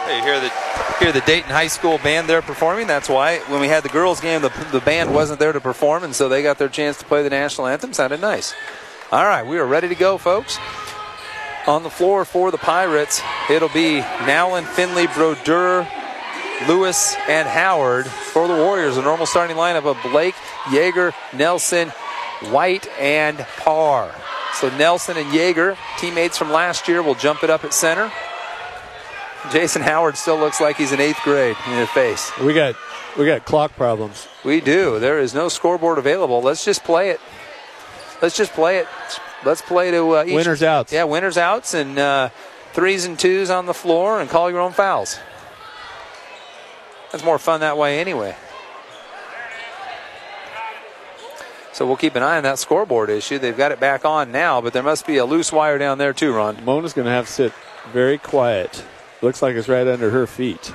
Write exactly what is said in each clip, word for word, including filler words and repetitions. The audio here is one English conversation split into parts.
You hear the hear the Dayton High School band there performing. That's why when we had the girls' game, the, the band wasn't there to perform, and so they got their chance to play the national anthem. Sounded nice. All right, we are ready to go, folks. On the floor for the Pirates, it'll be Nowlin, Finley, Brodeur, Lewis, and Howard. For the Warriors, a normal starting lineup of Blake, Yeager, Nelson, White, and Parr. So Nelson and Yeager, teammates from last year, will jump it up at center. Jason Howard still looks like he's in eighth grade in his face. We got we got clock problems. We do. There is no scoreboard available. Let's just play it. Let's just play it. Let's play to uh, each. Winners outs. Yeah, winners outs and uh, threes and twos on the floor and call your own fouls. That's more fun that way anyway. So we'll keep an eye on that scoreboard issue. They've got it back on now, but there must be a loose wire down there too, Ron. Mona's going to have to sit very quiet. Looks like it's right under her feet.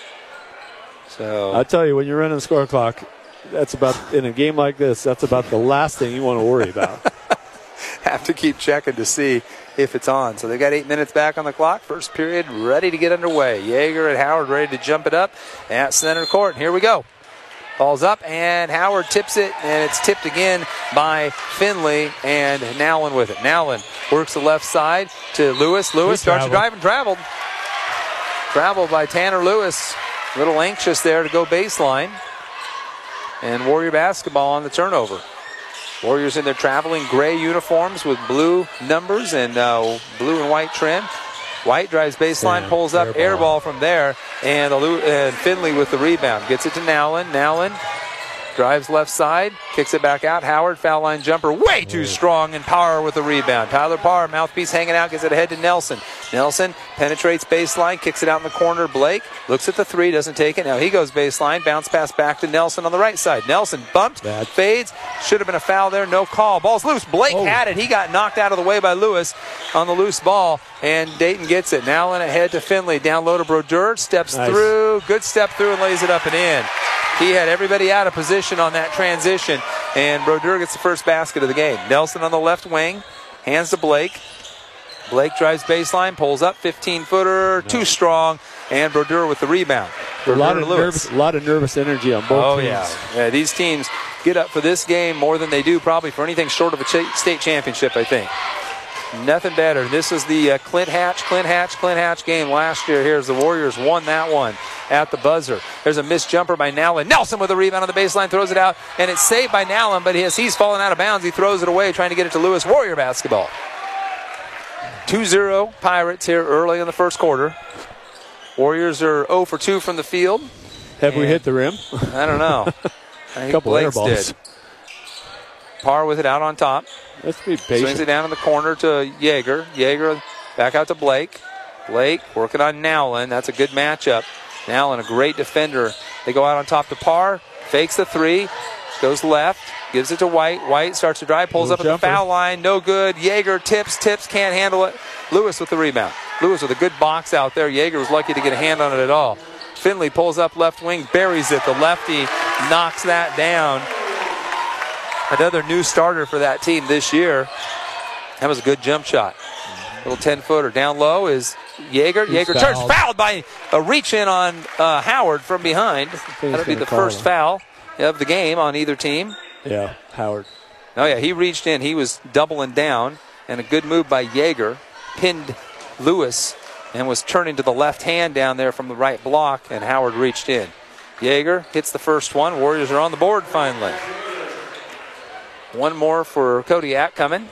So I'll tell you, when you're running the score clock, that's about, in a game like this, that's about the last thing you want to worry about. Have to keep checking to see if it's on. So they've got eight minutes back on the clock. First period ready to get underway. Yeager and Howard ready to jump it up at center court. Here we go. Ball's up, and Howard tips it, and it's tipped again by Finley, and Nowlin with it. Nowlin works the left side to Lewis. Lewis starts to drive and traveled. Traveled by Tanner Lewis. A little anxious there to go baseline. And Warrior basketball on the turnover. Warriors in their traveling gray uniforms with blue numbers and uh, blue and white trim. White drives baseline, Damn, pulls up, air ball. air ball from there, and, the, and Finley with the rebound. Gets it to Nowlin. Nowlin drives left side, kicks it back out. Howard, foul line jumper, way too strong, and Parr with the rebound. Tyler Parr, mouthpiece hanging out, gets it ahead to Nelson. Nelson penetrates baseline, kicks it out in the corner. Blake looks at the three, doesn't take it. Now he goes baseline, bounce pass back to Nelson on the right side. Nelson bumped, Bad. fades, should have been a foul there, no call. Ball's loose. Blake oh. had it. He got knocked out of the way by Lewis on the loose ball, and Dayton gets it. Now in ahead to Finley, down low to Brodeur, steps nice. through, good step through, and lays it up and in. He had everybody out of position on that transition, and Brodeur gets the first basket of the game. Nelson on the left wing, hands to Blake. Blake drives baseline, pulls up, fifteen-footer, no. too strong, and Brodeur with the rebound. A lot, of nervous, a lot of nervous energy on both oh, teams. Yeah. yeah, these teams get up for this game more than they do probably for anything short of a ch- state championship, I think. Nothing better. This is the uh, Clint Hatch, Clint Hatch, Clint Hatch game last year. Here's the Warriors won that one at the buzzer. There's a missed jumper by Nowlin. Nelson with a rebound on the baseline, throws it out, and it's saved by Nowlin, but as he's fallen out of bounds, he throws it away, trying to get it to Lewis. Warrior basketball. two zero Pirates here early in the first quarter. Warriors are zero for two from the field. Have we hit the rim? I don't know. I think couple Blake's air balls. did. Parr with it out on top. Let's be patient. Swings it down in the corner to Yeager. Yeager back out to Blake. Blake working on Nowlin. That's a good matchup. Nowlin, a great defender. They go out on top to Parr. Fakes the three. Goes left. Gives it to White. White starts to drive. Pulls up at the foul line. No good. Yeager tips, tips, can't handle it. Lewis with the rebound. Lewis with a good box out there. Yeager was lucky to get a hand on it at all. Finley pulls up left wing. Buries it. The lefty knocks that down. Another new starter for that team this year. That was a good jump shot. Little ten-footer. Down low is Yeager. He's Yeager fouled. turns fouled by a reach-in on uh, Howard from behind. That'll be the first him. foul of the game on either team. Yeah, Howard. Oh, yeah, he reached in. He was doubling down. And a good move by Yeager. Pinned Lewis and was turning to the left hand down there from the right block, and Howard reached in. Yeager hits the first one. Warriors are on the board finally. One more for Kodiak coming.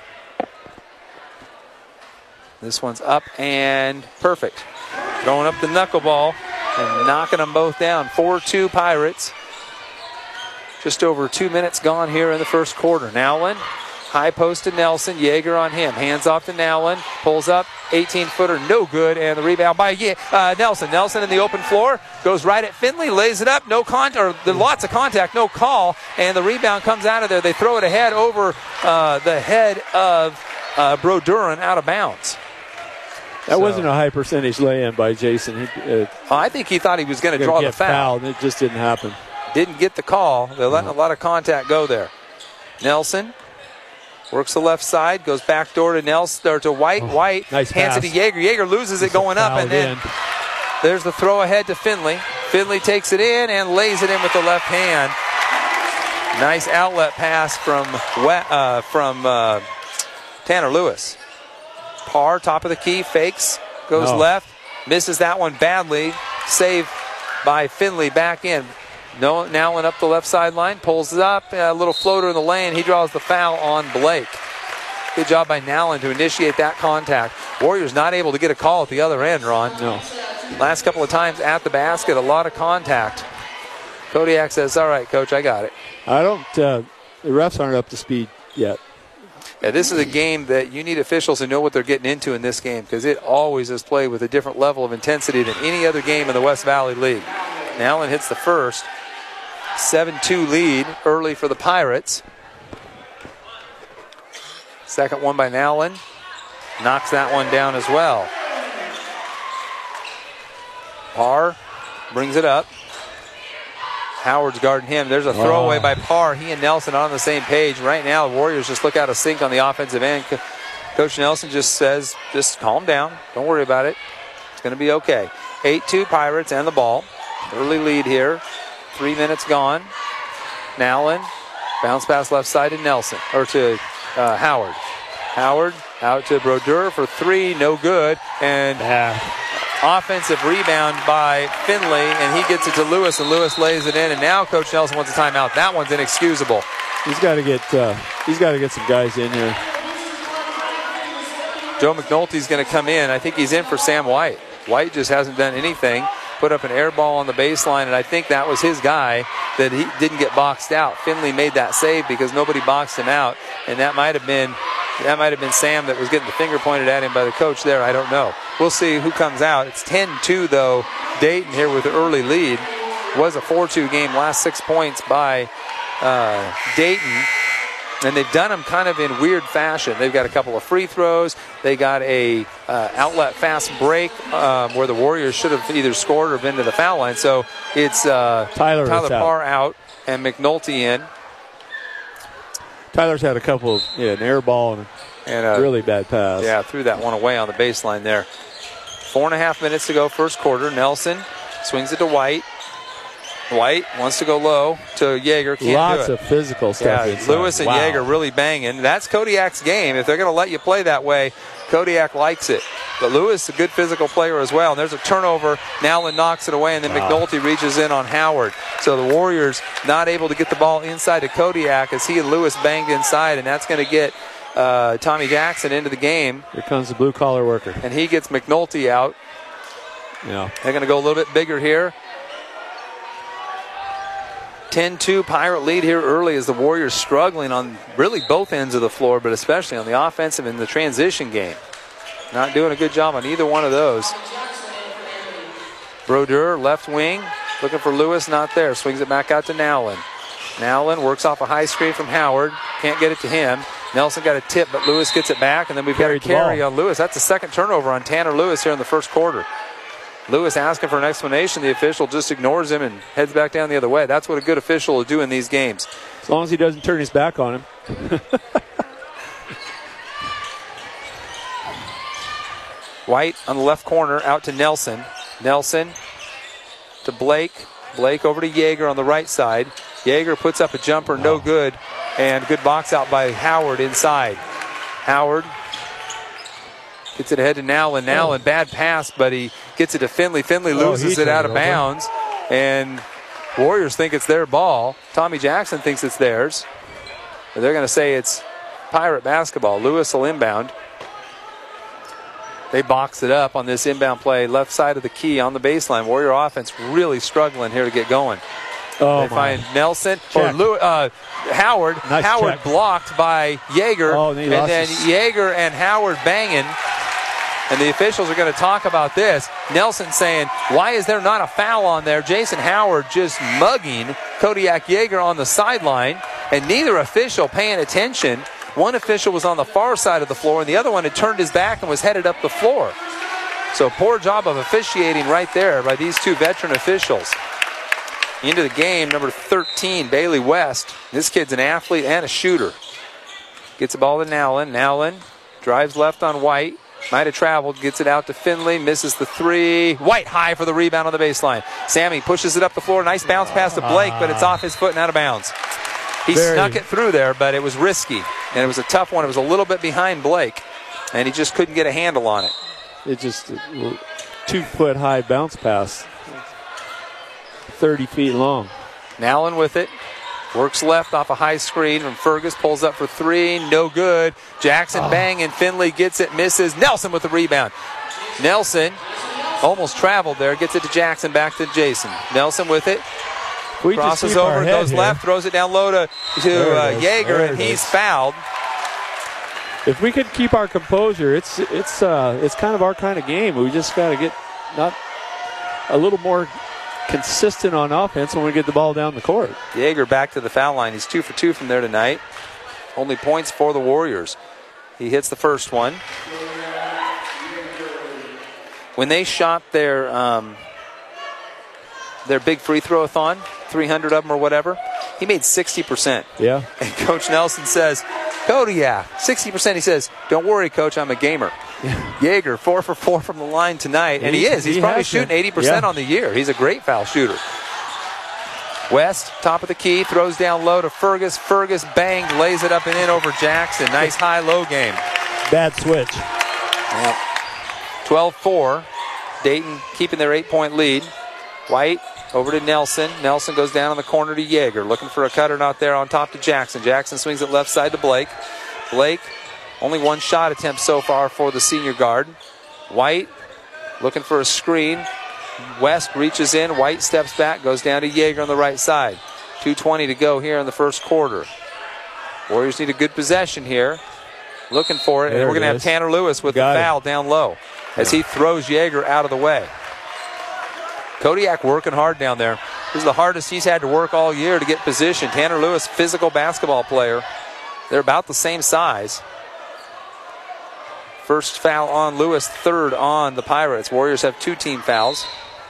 This one's up and perfect. Throwing up the knuckleball and knocking them both down. four two Pirates. Just over two minutes gone here in the first quarter. Nowlin, high post to Nelson. Yeager on him. Hands off to Nowlin. Pulls up. eighteen-footer, no good. And the rebound by uh, Nelson. Nelson in the open floor. Goes right at Finley. Lays it up. No contact. Or there's lots of contact. No call. And the rebound comes out of there. They throw it ahead over uh, the head of uh, Brodeur out of bounds. That so. wasn't a high percentage lay-in by Jason. He, uh, oh, I think he thought he was going to draw the foul. Fouled, and it just didn't happen. Didn't get the call. They're letting no. a lot of contact go there. Nelson works the left side, goes back door to Nelson or to White. Oh, White nice hands pass. it to Yeager. Yeager loses it going up, and then in. There's the throw ahead to Finley. Finley takes it in and lays it in with the left hand. Nice outlet pass from uh, from uh, Tanner Lewis. Parr, top of the key, fakes, goes no. left, misses that one badly. Save by Finley back in. No, Nowlin up the left sideline, pulls it up, a little floater in the lane. He draws the foul on Blake. Good job by Nowlin to initiate that contact. Warriors not able to get a call at the other end, Ron. No. Last couple of times at the basket, a lot of contact. Kodiak says, all right, coach, I got it. I don't, uh, the refs aren't up to speed yet. Yeah, this is a game that you need officials who know what they're getting into in this game, because it always is played with a different level of intensity than any other game in the West Valley League. Nowlin hits the first. seven two lead early for the Pirates. Second one by Nowlin. Knocks that one down as well. Parr brings it up. Howard's guarding him. There's a throwaway wow. by Parr. He and Nelson are on the same page. Right now, the Warriors just look out of sync on the offensive end. Coach Nelson just says, just calm down. Don't worry about it. It's going to be okay. eight two Pirates and the ball. Early lead here. Three minutes gone. Nowlin. Bounce pass left side to Nelson, or to uh, Howard. Howard out to Brodeur for three. No good. And yeah. offensive rebound by Finley, and he gets it to Lewis, and Lewis lays it in. And now Coach Nelson wants a timeout. That one's inexcusable. He's got to get. Uh, he's got to get some guys in here. Joe McNulty's going to come in. I think he's in for Sam White. White just hasn't done anything. Put up an air ball on the baseline, and I think that was his guy that he didn't get boxed out. Finley made that save because nobody boxed him out, and that might have been that might have been Sam that was getting the finger pointed at him by the coach there. I don't know. We'll see who comes out. It's ten two, though. Dayton here with the early lead. Was a four two game. Last six points by uh, Dayton. And they've done them kind of in weird fashion. They've got a couple of free throws. They got a uh, outlet fast break um, where the Warriors should have either scored or been to the foul line. So it's uh, Tyler, Tyler Parr out. out and McNulty in. Tyler's had a couple of, yeah, an air ball and, and a a really bad pass. Yeah, threw that one away on the baseline there. Four and a half minutes to go, first quarter. Nelson swings it to White. White wants to go low to Yeager. Can't Lots do it. of physical stuff. Yeah, inside. Lewis and wow. Yeager really banging. That's Kodiak's game. If they're going to let you play that way, Kodiak likes it. But Lewis, a good physical player as well. And there's a turnover. Nowlin knocks it away, and then wow. McNulty reaches in on Howard. So the Warriors not able to get the ball inside to Kodiak as he and Lewis banged inside, and that's going to get uh, Tommy Jackson into the game. Here comes the blue-collar worker. And he gets McNulty out. Yeah. They're going to go a little bit bigger here. ten two Pirate lead here early as the Warriors struggling on really both ends of the floor, but especially on the offensive and the transition game. Not doing a good job on either one of those. Brodeur, left wing, looking for Lewis, not there. Swings it back out to Nowlin. Nowlin works off a high screen from Howard. Can't get it to him. Nelson got a tip, but Lewis gets it back, and then we've Carried got a carry on Lewis. That's the second turnover on Tanner Lewis here in the first quarter. Lewis asking for an explanation. The official just ignores him and heads back down the other way. That's what a good official will do in these games. As long as he doesn't turn his back on him. White on the left corner out to Nelson. Nelson to Blake. Blake over to Yeager on the right side. Yeager puts up a jumper, no wow. good. And good box out by Howard inside. Howard gets it ahead to Nowlin. Nowlin, bad pass, but he gets it to Finley. Finley loses oh, it out of bounds. And Warriors think it's their ball. Tommy Jackson thinks it's theirs. But they're going to say it's Pirate basketball. Lewis will inbound. They box it up on this inbound play. Left side of the key on the baseline. Warrior offense really struggling here to get going. Oh, they my. find Nelson check. or Lew, uh, Howard. Nice Howard check. blocked by Yeager. Oh, and, and then his... Yeager and Howard banging. And the officials are going to talk about this. Nelson saying, why is there not a foul on there? Jason Howard just mugging Kodiak Yeager on the sideline, and neither official paying attention. One official was on the far side of the floor, and the other one had turned his back and was headed up the floor. So poor job of officiating right there by these two veteran officials. Into the game, number thirteen, Bailey West. This kid's an athlete and a shooter. Gets the ball to Nowlin. Nowlin drives left on White. Might have traveled, gets it out to Finley, misses the three. White high for the rebound on the baseline. Sammy pushes it up the floor. Nice bounce pass to Blake, but it's off his foot and out of bounds. He Very. snuck it through there, but it was risky. And it was a tough one. It was a little bit behind Blake, and he just couldn't get a handle on it. It just a two-foot high bounce pass. thirty feet long. Nowlin with it. Works left off a high screen from Fergus. Pulls up for three. No good. Jackson oh. bang, and Finley gets it. Misses. Nelson with the rebound. Nelson almost traveled there. Gets it to Jackson. Back to Jason. Nelson with it. We Crosses over, goes here. left, throws it down low to, to uh, Yeager, and he's fouled. If we could keep our composure, it's it's uh, it's kind of our kind of game. We just got to get not a little more consistent on offense when we get the ball down the court. Yeager back to the foul line. He's two for two from there tonight. Only points for the Warriors. He hits the first one. When they shot their um, their big free throw-a-thon, three hundred of them or whatever, he made sixty percent. Yeah. And Coach Nelson says, Kodiak, sixty percent. He says, don't worry, Coach, I'm a gamer. Yeager, four for four from the line tonight. And he, he is. He's he probably shooting eighty percent yeah. on the year. He's a great foul shooter. West, top of the key, throws down low to Fergus. Fergus banged, lays it up and in over Jackson. Nice high-low game. Bad switch. Yep. twelve four. Dayton keeping their eight-point lead. White over to Nelson. Nelson goes down in the corner to Yeager. Looking for a cutter, not there, on top to Jackson. Jackson swings it left side to Blake. Blake, only one shot attempt so far for the senior guard. White looking for a screen. West reaches in. White steps back, goes down to Yeager on the right side. two twenty to go here in the first quarter. Warriors need a good possession here. Looking for it, there and we're going to have Tanner Lewis with Got the foul it. down low as he throws Yeager out of the way. Kodiak working hard down there. This is the hardest he's had to work all year to get position. Tanner Lewis, physical basketball player. They're about the same size. First foul on Lewis, third on the Pirates. Warriors have two team fouls.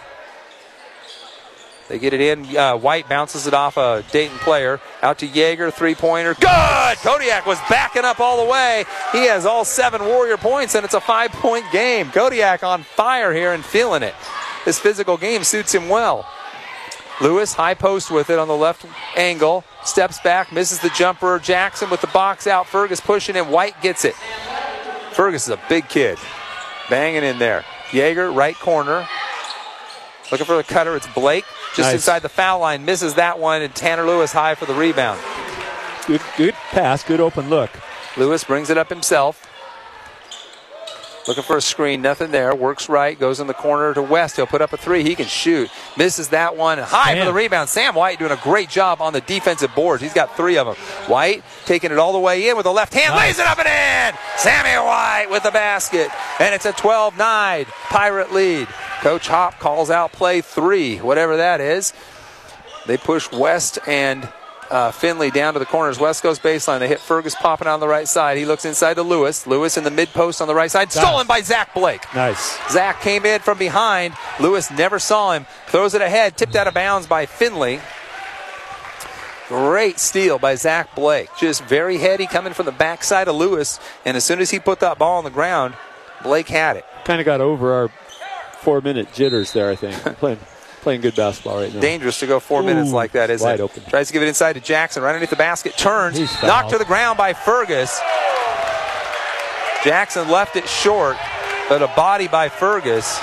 They get it in. Uh, White bounces it off a Dayton player. Out to Yeager, three-pointer. Good! Kodiak was backing up all the way. He has all seven Warrior points, and it's a five-point game. Kodiak on fire here and feeling it. This physical game suits him well. Lewis, high post with it on the left angle. Steps back, misses the jumper. Jackson with the box out. Fergus pushing him. White gets it. Fergus is a big kid. Banging in there. Yeager, right corner. Looking for the cutter. It's Blake. Just nice. Inside the foul line. Misses that one, and Tanner Lewis high for the rebound. Good, good pass. Good open look. Lewis brings it up himself. Looking for a screen, nothing there. Works right, goes in the corner to West. He'll put up a three. He can shoot. Misses that one. High Sam. for the rebound. Sam White doing a great job on the defensive boards. He's got three of them. White taking it all the way in with the left hand. Nice. Lays it up and in. Sammy White with the basket. And it's a twelve nine Pirate lead. Coach Hop calls out play three, whatever that is. They push West and Uh, Finley down to the corners. West Coast baseline. They hit Fergus popping on the right side. He looks inside to Lewis. Lewis in the mid post on the right side. Stolen nice. by Zach Blake. Nice. Zach came in from behind. Lewis never saw him. Throws it ahead. Tipped out of bounds by Finley. Great steal by Zach Blake. Just very heady coming from the backside of Lewis. And as soon as he put that ball on the ground, Blake had it. Kind of got over our four-minute jitters there, I think. Playing. Playing good basketball right now. Dangerous to go four Ooh, minutes like that, isn't wide it? Open. Tries to give it inside to Jackson. Right underneath the basket. Turns. Knocked to the ground by Fergus. Jackson left it short, but a body by Fergus.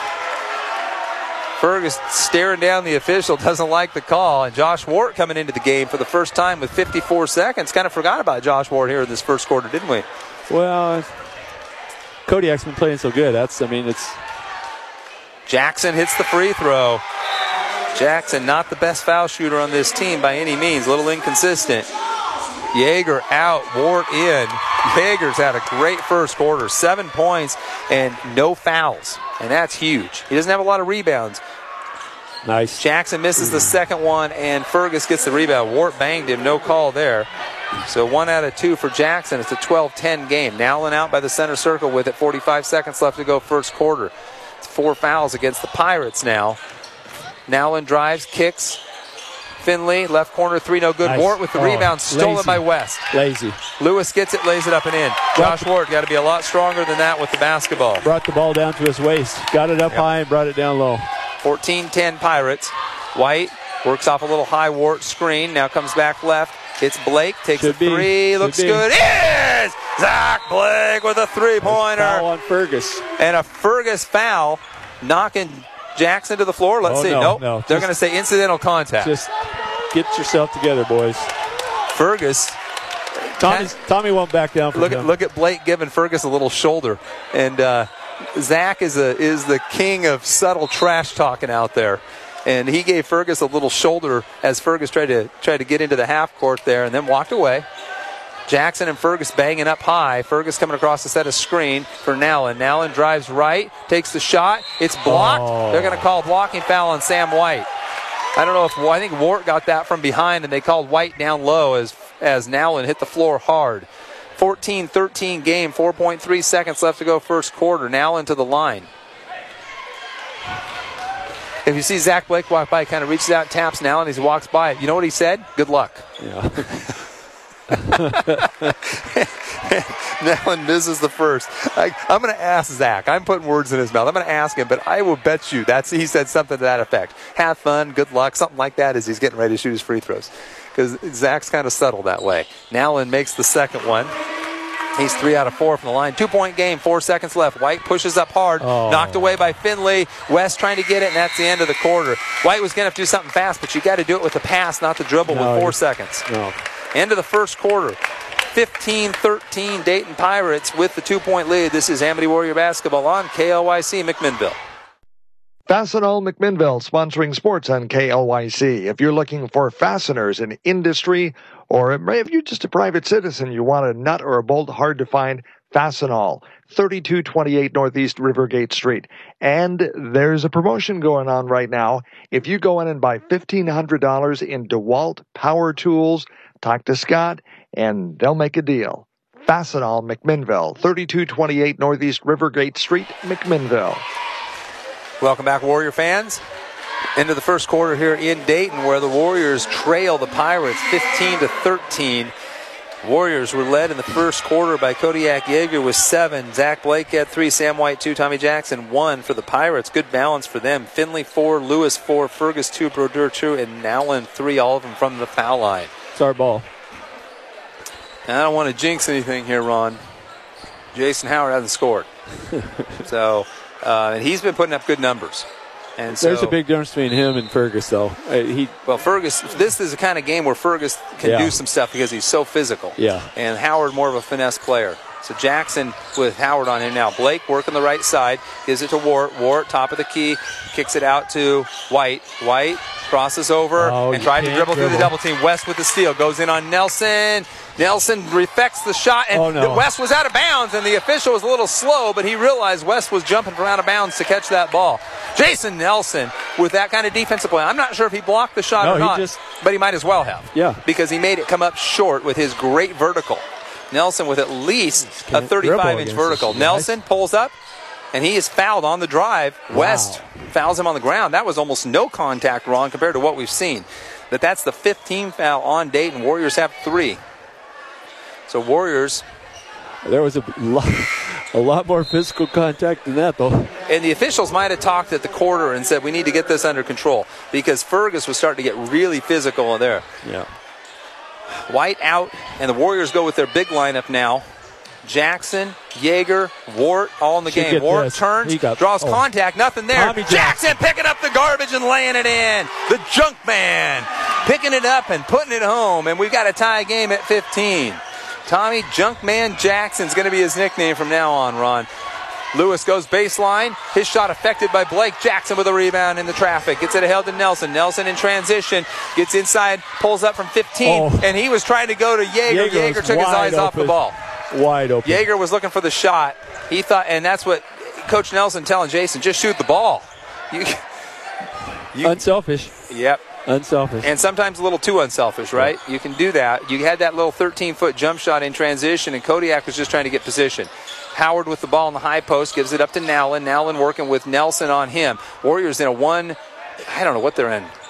Fergus staring down the official. Doesn't like the call. And Josh Ward coming into the game for the first time with fifty-four seconds. Kind of forgot about Josh Ward here in this first quarter, didn't we? Well, Kodiak's been playing so good. That's, I mean, it's... Jackson hits the free throw. Jackson, not the best foul shooter on this team by any means. A little inconsistent. Yeager out, Ward in. Yeager's had a great first quarter. Seven points and no fouls. And that's huge. He doesn't have a lot of rebounds. Nice. Jackson misses the second one, and Fergus gets the rebound. Ward banged him, no call there. So one out of two for Jackson. It's a twelve ten game. Nowlin out by the center circle with it. forty-five seconds left to go first quarter. Four fouls against the Pirates now. Nowlin drives, kicks, Finley, left corner, three, no good. Nice. Wart with the Oh, rebound, stolen lazy. by West. Lazy. Lewis gets it, lays it up and in. Josh Wart got to be a lot stronger than that with the basketball. Brought the ball down to his waist. Got it up Yep. high and brought it down low. fourteen ten Pirates. White works off a little high Wart screen. Now comes back left. Hits Blake. Takes Should a be. three. Should Looks be. good. Is Zach Blake with a three-pointer. Foul on Fergus. And a Fergus foul knocking Jackson to the floor. Let's Oh, see. no, nope. no. They're Just- going to say incidental contact. Just get yourself together, boys. Fergus. Tommy's, Tommy won't back down from Look him. at look at Blake giving Fergus a little shoulder, and uh, Zach is a is the king of subtle trash talking out there, and he gave Fergus a little shoulder as Fergus tried to tried to get into the half court there, and then walked away. Jackson and Fergus banging up high. Fergus coming across the set of screen for Nallon. Nallon drives right, takes the shot. It's blocked. Oh. They're going to call a blocking foul on Sam White. I don't know if I think Wart got that from behind, and they called White down low as as Nallon hit the floor hard. fourteen thirteen game, four point three seconds left to go first quarter. Nallon to the line. If you see Zach Blake walk by, he kind of reaches out, taps Nallon as he walks by. You know what he said? Good luck. Yeah. Nallon misses the first. I, I'm going to ask Zach. I'm putting words in his mouth. I'm going to ask him, but I will bet you that's he said something to that effect. Have fun, good luck, something like that as he's getting ready to shoot his free throws. Because Zach's kind of subtle that way. Nallon makes the second one. He's three out of four from the line. Two-point game, four seconds left. White pushes up hard, Oh. knocked away by Finley. West trying to get it, and that's the end of the quarter. White was going to have to do something fast, but you got to do it with the pass, not the dribble No, with four you- seconds. No. End of the first quarter. fifteen thirteen Dayton Pirates with the two-point lead. This is Amity Warrior Basketball on K L Y C McMinnville. Fastenal McMinnville sponsoring sports on K L Y C. If you're looking for fasteners in industry, or if you're just a private citizen, you want a nut or a bolt hard to find, Fastenal, thirty-two twenty-eight Northeast Rivergate Street. And there's a promotion going on right now. If you go in and buy fifteen hundred dollars in DeWalt power tools, talk to Scott, and they'll make a deal. Fastenal McMinnville, thirty-two twenty-eight Northeast Rivergate Street, McMinnville. Welcome back, Warrior fans. Into the first quarter here in Dayton, where the Warriors trail the Pirates fifteen to thirteen. Warriors were led in the first quarter by Kodiak Yeager with seven. Zach Blake had three, Sam White two, Tommy Jackson one for the Pirates. Good balance for them. Finley four, Lewis four, Fergus two, Brodeur two, and Nallon three, all of them from the foul line. It's our ball. And I don't want to jinx anything here, Ron. Jason Howard hasn't scored. so, uh, and he's been putting up good numbers. And so, There's a big difference between him and Fergus, though. Uh, he, well, Fergus, this is the kind of game where Fergus can Yeah. do some stuff because he's so physical. Yeah. And Howard more of a finesse player. So Jackson with Howard on him now. Blake working the right side, gives it to Wart. Wart, top of the key, kicks it out to White. White crosses over Oh, and you tried to can't dribble, through the dribble. double team. West with the steal, goes in on Nelson. Nelson reflects the shot, and Oh, no. West was out of bounds, and the official was a little slow, but he realized West was jumping from out of bounds to catch that ball. Jason Nelson with that kind of defensive play. I'm not sure if he blocked the shot No, or he not, just- but he might as well have. Yeah. Because he made it come up short with his great vertical. Nelson with at least a can't thirty-five dribble inch against vertical. this guy. Nelson pulls up, and he is fouled on the drive. West fouls him on the ground. That was almost no contact, Ron, compared to what we've seen. But that's the fifteenth foul on Dayton. Warriors have three. So Warriors, there was a lot, a lot more physical contact than that, though. and the officials might have talked at the quarter and said, we need to get this under control, because Fergus was starting to get really physical in there. Yeah. White out, and the Warriors go with their big lineup now. Jackson, Yeager, Wart, all in the Should game. get Wart this. turns, He got- draws oh. contact, nothing there. Tommy Jackson. Jackson. picking up the garbage and laying it in. The junk man picking it up and putting it home, and we've got a tie game at fifteen. Tommy Junkman Jackson's going to be his nickname from now on, Ron. Lewis goes baseline. His shot affected by Blake. Jackson with a rebound in the traffic. Gets it held to Nelson. Nelson in transition. Gets inside. Pulls up from fifteen. Oh. And he was trying to go to Yeager. Yeager Yeager was took his wide eyes off the open. ball. Wide open. Yeager was looking for the shot. He thought, and that's what Coach Nelson telling Jason, just shoot the ball. You, you, Unselfish. yep. Unselfish. And sometimes a little too unselfish, right? You can do that. You had that little thirteen-foot jump shot in transition, and Kodiak was just trying to get position. Howard with the ball in the high post, gives it up to Nallon. Nallon working with Nelson on him. Warriors in a one, I don't know what they're in.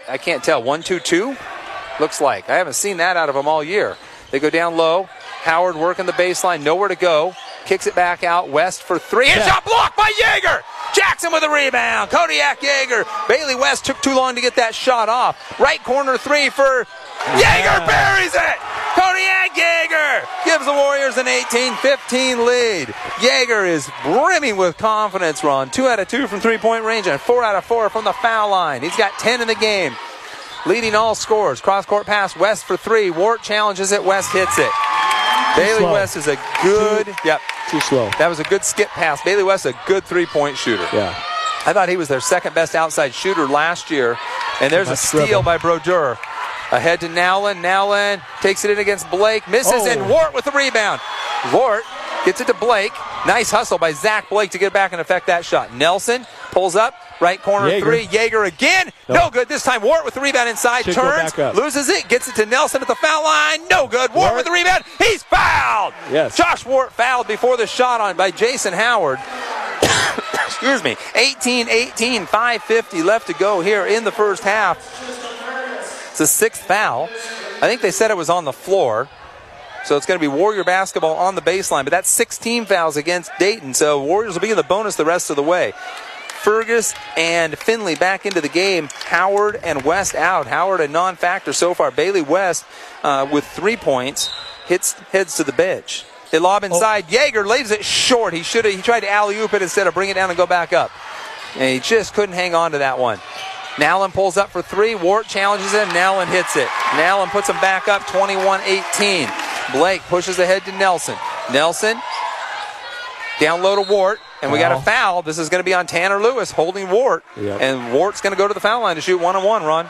I can't tell. One, two, two? Looks like. I haven't seen that out of them all year. They go down low. Howard working the baseline. Nowhere to go. Kicks it back out. West for three. And shot blocked by Yeager. Jackson with a rebound. Kodiak Yeager. Bailey West took too long to get that shot off. Right corner three for Yeager. Buries it. Kodiak Yeager gives the Warriors an eighteen fifteen lead. Yeager is brimming with confidence, Ron. Two out of two from three-point range and four out of four from the foul line. He's got ten in the game. Leading all scores. Cross-court pass. West for three. Wart challenges it. West hits it. Bailey slow. West is a good, too, yep. Too slow. That was a good skip pass. Bailey West is a good three-point shooter. Yeah. I thought he was their second-best outside shooter last year. And there's Nice a steal dribble. by Brodeur. Ahead to Nowlin. Nowlin takes it in against Blake. Misses, Oh. and Wart with the rebound. Wart gets it to Blake. Nice hustle by Zach Blake to get back and affect that shot. Nelson pulls up. Right corner Yeager. three. Yeager again. No. No. good. This time Wart with the rebound inside. Should go turns. back up. Loses it. Gets it to Nelson at the foul line. No good. Wart, Wart. with the rebound. He's fouled. Yes. Josh Wart fouled before the shot on by Jason Howard. Excuse me. eighteen eighteen. five fifty left to go here in the first half. It's the sixth foul. I think they said it was on the floor. So it's going to be Warrior basketball on the baseline. But that's sixteen fouls against Dayton. So Warriors will be in the bonus the rest of the way. Fergus and Finley back into the game. Howard and West out. Howard a non-factor so far. Bailey West uh, with three points hits heads to the bench. They lob inside. Oh. Yeager lays it short. He should have. He tried to alley-oop it instead of bring it down and go back up. And he just couldn't hang on to that one. Nowlin pulls up for three. Wart challenges him. Nowlin hits it. Nowlin puts him back up twenty-one eighteen. Blake pushes ahead to Nelson. Nelson down low to Wart. And we got a foul. This is going to be on Tanner Lewis holding Wart. Yep. And Wart's going to go to the foul line to shoot one on one, Ron.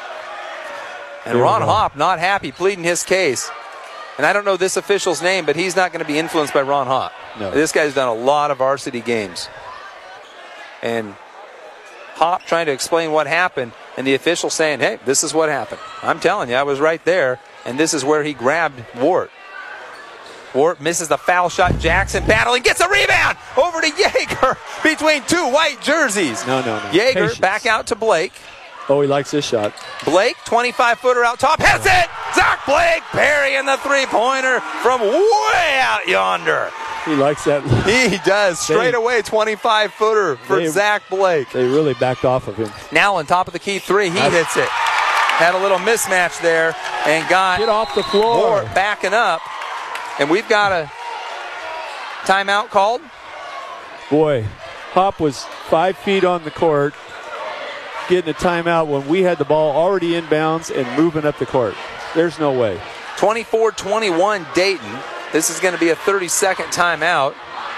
And There Ron Hopp not happy, pleading his case. And I don't know this official's name, but he's not going to be influenced by Ron Hopp. No. This guy's done a lot of varsity games. And Hopp trying to explain what happened, and the official saying, hey, this is what happened. I'm telling you, I was right there, and this is where he grabbed Wart. Wart misses the foul shot. Jackson battling, gets a rebound over to Yeager between two white jerseys. No, no, no. Yeager Patience. back out to Blake. Oh, he likes this shot. Blake, twenty-five footer out top, hits it! Zach Blake burying the three-pointer from way out yonder. He likes that. He does. Straight They- away, twenty-five footer for They- Zach Blake. They really backed off of him. Now on top of the key three, he Nice. hits it. Had a little mismatch there and got Get off the floor. Wart backing up. And we've got a timeout called. Boy, Hop was five feet on the court, getting a timeout when we had the ball already inbounds and moving up the court. There's no way. twenty-four twenty-one Dayton. This is going to be a thirty-second timeout.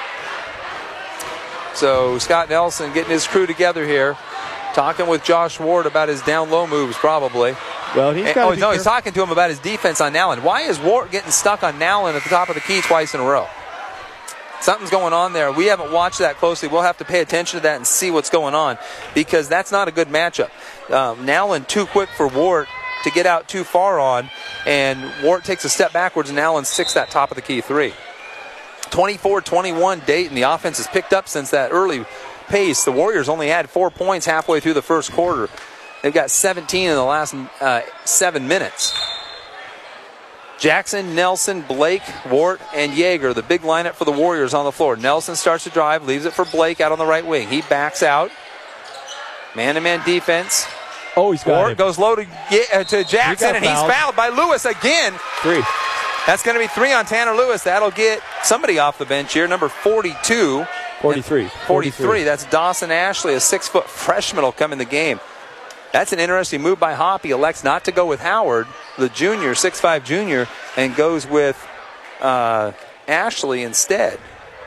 So Scott Nelson getting his crew together here, talking with Josh Ward about his down-low moves probably. Well, he's And- got oh, to be no, he's careful. talking to him about his defense on Nowlin. Why is Ward getting stuck on Nowlin at the top of the key twice in a row? Something's going on there. We haven't watched that closely. We'll have to pay attention to that and see what's going on because that's not a good matchup. Um, Nowlin too quick for Ward to get out too far on, and Ward takes a step backwards, and Nowlin sticks that top of the key three. twenty-four twenty-one Dayton. The offense has picked up since that early pace. The Warriors only had four points halfway through the first quarter. They've got seventeen in the last uh, seven minutes. Jackson, Nelson, Blake, Wart, and Yeager, the big lineup for the Warriors on the floor. Nelson starts to drive, leaves it for Blake out on the right wing. He backs out. Man-to-man defense. Oh, he's got Wart it. goes low to, uh, to Jackson, got and he's fouled. fouled by Lewis again. Three. That's going to be three on Tanner Lewis. That'll get somebody off the bench here, number forty-two. forty-three. forty-three. That's Dawson Ashley, a six-foot freshman, will come in the game. That's an interesting move by Hopp. He elects not to go with Howard, the junior, six five junior, and goes with uh, Ashley instead.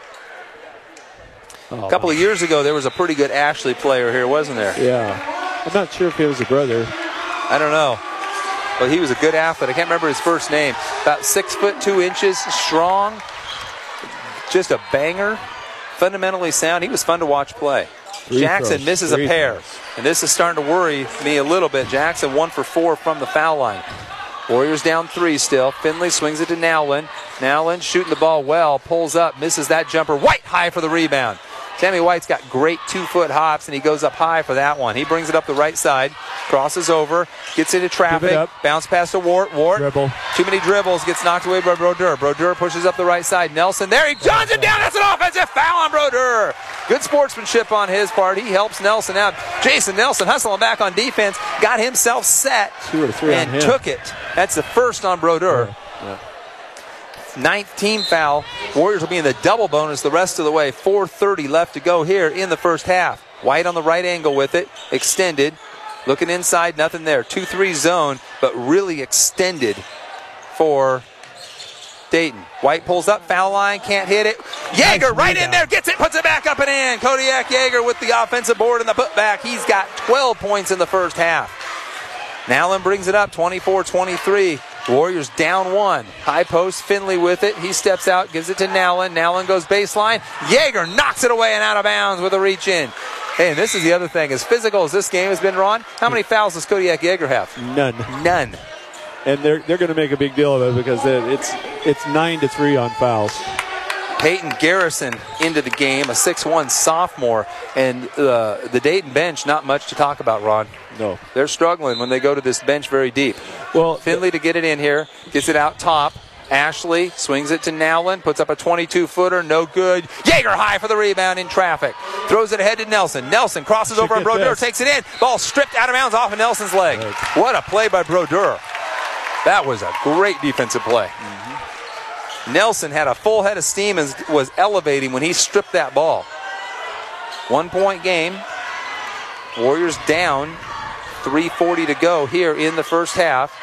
Oh, A couple of years ago, there was a pretty good Ashley player here, wasn't there? Yeah. I'm not sure if it was a brother. I don't know. But he was a good athlete. I can't remember his first name. About six foot two inches, strong, just a banger, fundamentally sound. He was fun to watch play. Three Jackson throws. misses Three a pair. throws. And this is starting to worry me a little bit. Jackson one for four from the foul line. Warriors down three still. Finley swings it to Nowlin. Nowlin shooting the ball well, pulls up, misses that jumper. White high for the rebound. Sammy White's got great two-foot hops, and he goes up high for that one. He brings it up the right side, crosses over, gets into traffic, bounce pass to Wart. Wart, Dribble. Too many dribbles, gets knocked away by Brodeur. Brodeur pushes up the right side. Nelson there, he jogs it down. That's an offensive foul on Brodeur. Good sportsmanship on his part. He helps Nelson out. Jason Nelson hustling back on defense, got himself set, Two or three and on him. took it. That's the first on Brodeur. Yeah. Ninth team foul. Warriors will be in the double bonus the rest of the way. four thirty left to go here in the first half. White on the right angle with it. Extended. Looking inside, nothing there. two three zone, but really extended for Dayton. White pulls up, foul line, can't hit it. Yeager Nice right in rebound. there, gets it, puts it back up and in. Kodiak Yeager with the offensive board and the putback. He's got twelve points in the first half. Nowlin brings it up, twenty-four twenty-three. Warriors down one. High post, Finley with it. He steps out, gives it to Nowlin. Nowlin goes baseline. Yeager knocks it away and out of bounds with a reach in. Hey, and this is the other thing. As physical as this game has been, Ron, how many fouls does Kodiak Yeager have? None. None. And they're they're going to make a big deal of it because it's it's nine to three on fouls. Peyton Garrison into the game, a six one sophomore, and uh, the Dayton bench, not much to talk about, Ron. No. They're struggling when they go to this bench very deep. Well, Finley to get it in here, gets it out top. Ashley swings it to Nowlin, puts up a twenty-two footer, no good. Yeager high for the rebound in traffic. Throws it ahead to Nelson. Nelson crosses over on Brodeur, takes it in. Ball stripped out of bounds off of Nelson's leg. Right. What a play by Brodeur. That was a great defensive play. Mm-hmm. Nelson had a full head of steam and was elevating when he stripped that ball. One point game. Warriors down. three forty to go here in the first half.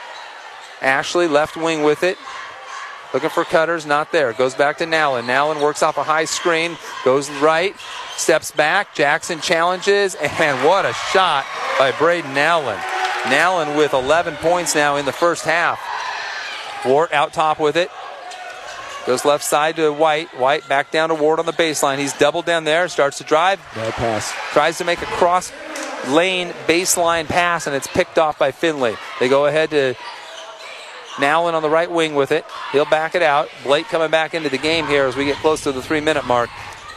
Ashley left wing with it. Looking for cutters, not there. Goes back to Nowlin. Nowlin works off a high screen. Goes right. Steps back. Jackson challenges. And what a shot by Braden Nowlin. Nowlin with eleven points now in the first half. Wart out top with it. Goes left side to White. White back down to Ward on the baseline. He's doubled down there. Starts to drive. Bad pass. Tries to make a cross lane baseline pass, and it's picked off by Finley. They go ahead to Nowlin on the right wing with it. He'll back it out. Blake coming back into the game here as we get close to the three-minute mark.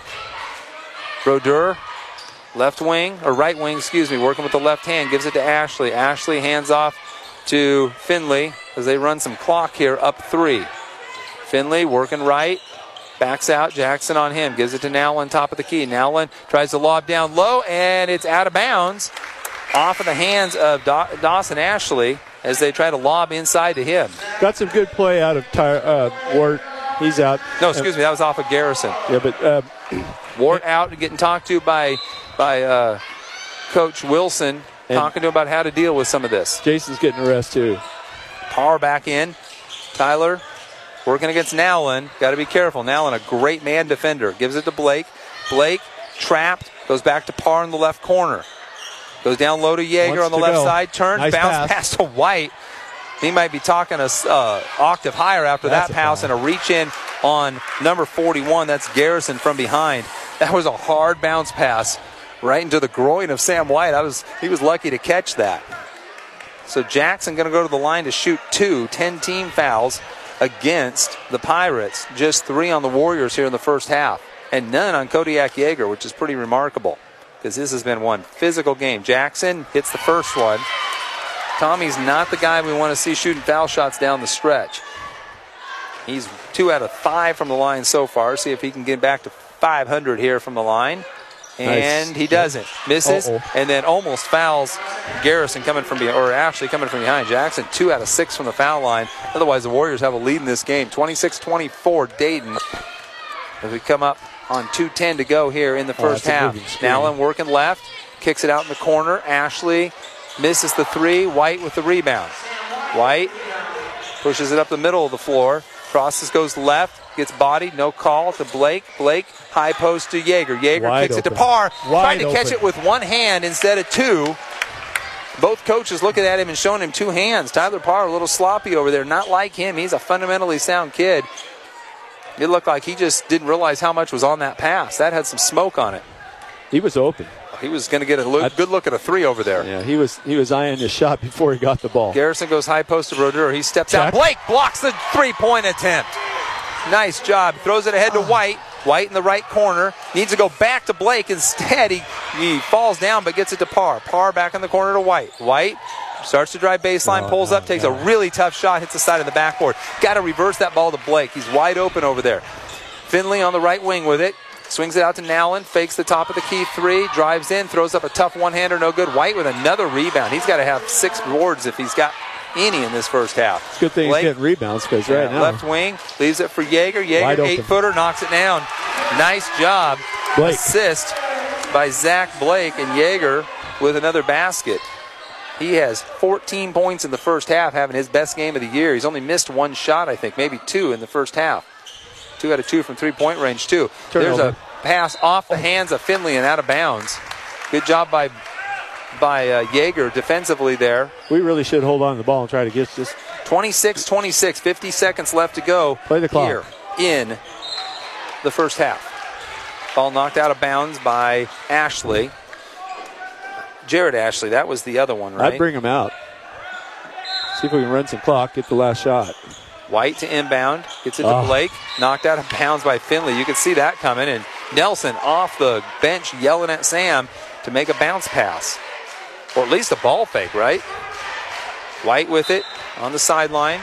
Brodeur, left wing, or right wing, excuse me, working with the left hand, gives it to Ashley. Ashley hands off to Finley as they run some clock here, up three. Finley working right, backs out. Jackson on him, gives it to Nowlin, top of the key. Nowlin tries to lob down low, and it's out of bounds off of the hands of da- Dawson Ashley as they try to lob inside to him. Got some good play out of Ty- uh, Wart. He's out. No, excuse me, that was off of Garrison. Yeah, but uh, Wart out and getting talked to by by uh, Coach Wilson, and talking to him about how to deal with some of this. Jason's getting a rest too. Power back in. Tyler working against Nowlin. Got to be careful. Nowlin, a great man defender. Gives it to Blake. Blake trapped. Goes back to Parr in the left corner. Goes down low to Yeager Wants on the to left go. side. Turns, Nice bounce pass. pass to White. He might be talking a uh, octave higher after That's that a pass, foul. and a reach in on number forty-one. That's Garrison from behind. That was a hard bounce pass right into the groin of Sam White. I was he was lucky to catch that. So Jackson going to go to the line to shoot two, ten team fouls against the Pirates. Just three on the Warriors here in the first half, and none on Kodiak Yeager, which is pretty remarkable because this has been one physical game. Jackson hits the first one. Tommy's not the guy we want to see shooting foul shots down the stretch. He's two out of five from the line so far. See if he can get back to five hundred here from the line. And Nice. he doesn't. Misses, Uh-oh. and then almost fouls Garrison coming from behind, or Ashley coming from behind. Jackson, two out of six from the foul line. Otherwise, the Warriors have a lead in this game. twenty-six twenty-four Dayton. As we come up on two ten to go here in the Oh, first that's a half. moving screen. Nowlin working left, kicks it out in the corner. Ashley misses the three. White with the rebound. White pushes it up the middle of the floor. Crosses, goes left, gets bodied, no call to Blake. Blake, high post to Yeager. Yeager Wide kicks it to open. Parr. Wide Trying to catch open. it with one hand instead of two. Both coaches looking at him and showing him two hands. Tyler Parr a little sloppy over there. Not like him. He's a fundamentally sound kid. It looked like he just didn't realize how much was on that pass. That had some smoke on it. He was open. He was going to get a look, good look at a three over there. Yeah, he was he was eyeing his shot before he got the ball. Garrison goes high post to Brodeur. He steps out. Check. Blake blocks the three-point attempt. Nice job. Throws it ahead to White. White in the right corner. Needs to go back to Blake. Instead, he, he falls down but gets it to Parr. Parr back in the corner to White. White starts to drive baseline, Oh, pulls no, up, takes no. a really tough shot, hits the side of the backboard. Got to reverse that ball to Blake. He's wide open over there. Finley on the right wing with it. Swings it out to Nowlin, fakes the top of the key three, drives in, throws up a tough one-hander, no good. White with another rebound. He's got to have six boards if he's got any in this first half. It's a good thing Blake, he's getting rebounds because right yeah, now. left wing, leaves it for Yeager. Yeager, eight-footer, knocks it down. Nice job. Blake. Assist by Zach Blake, and Yeager with another basket. He has fourteen points in the first half, having his best game of the year. He's only missed one shot, I think, maybe two in the first half. Two out of two from three-point range, too. Turnover. There's a pass off the hands of Finley and out of bounds. Good job by by uh, Yeager defensively there. We really should hold on to the ball and try to get this. twenty-six twenty-six, fifty seconds left to go. Play the clock. Here in the first half. Ball knocked out of bounds by Ashley. Jared Ashley, that was the other one, right? I'd bring him out. See if we can run some clock, get the last shot. White to inbound, gets it to Oh. Blake, knocked out of bounds by Finley. You could see that coming, and Nelson off the bench yelling at Sam to make a bounce pass. Or at least a ball fake, right? White with it on the sideline.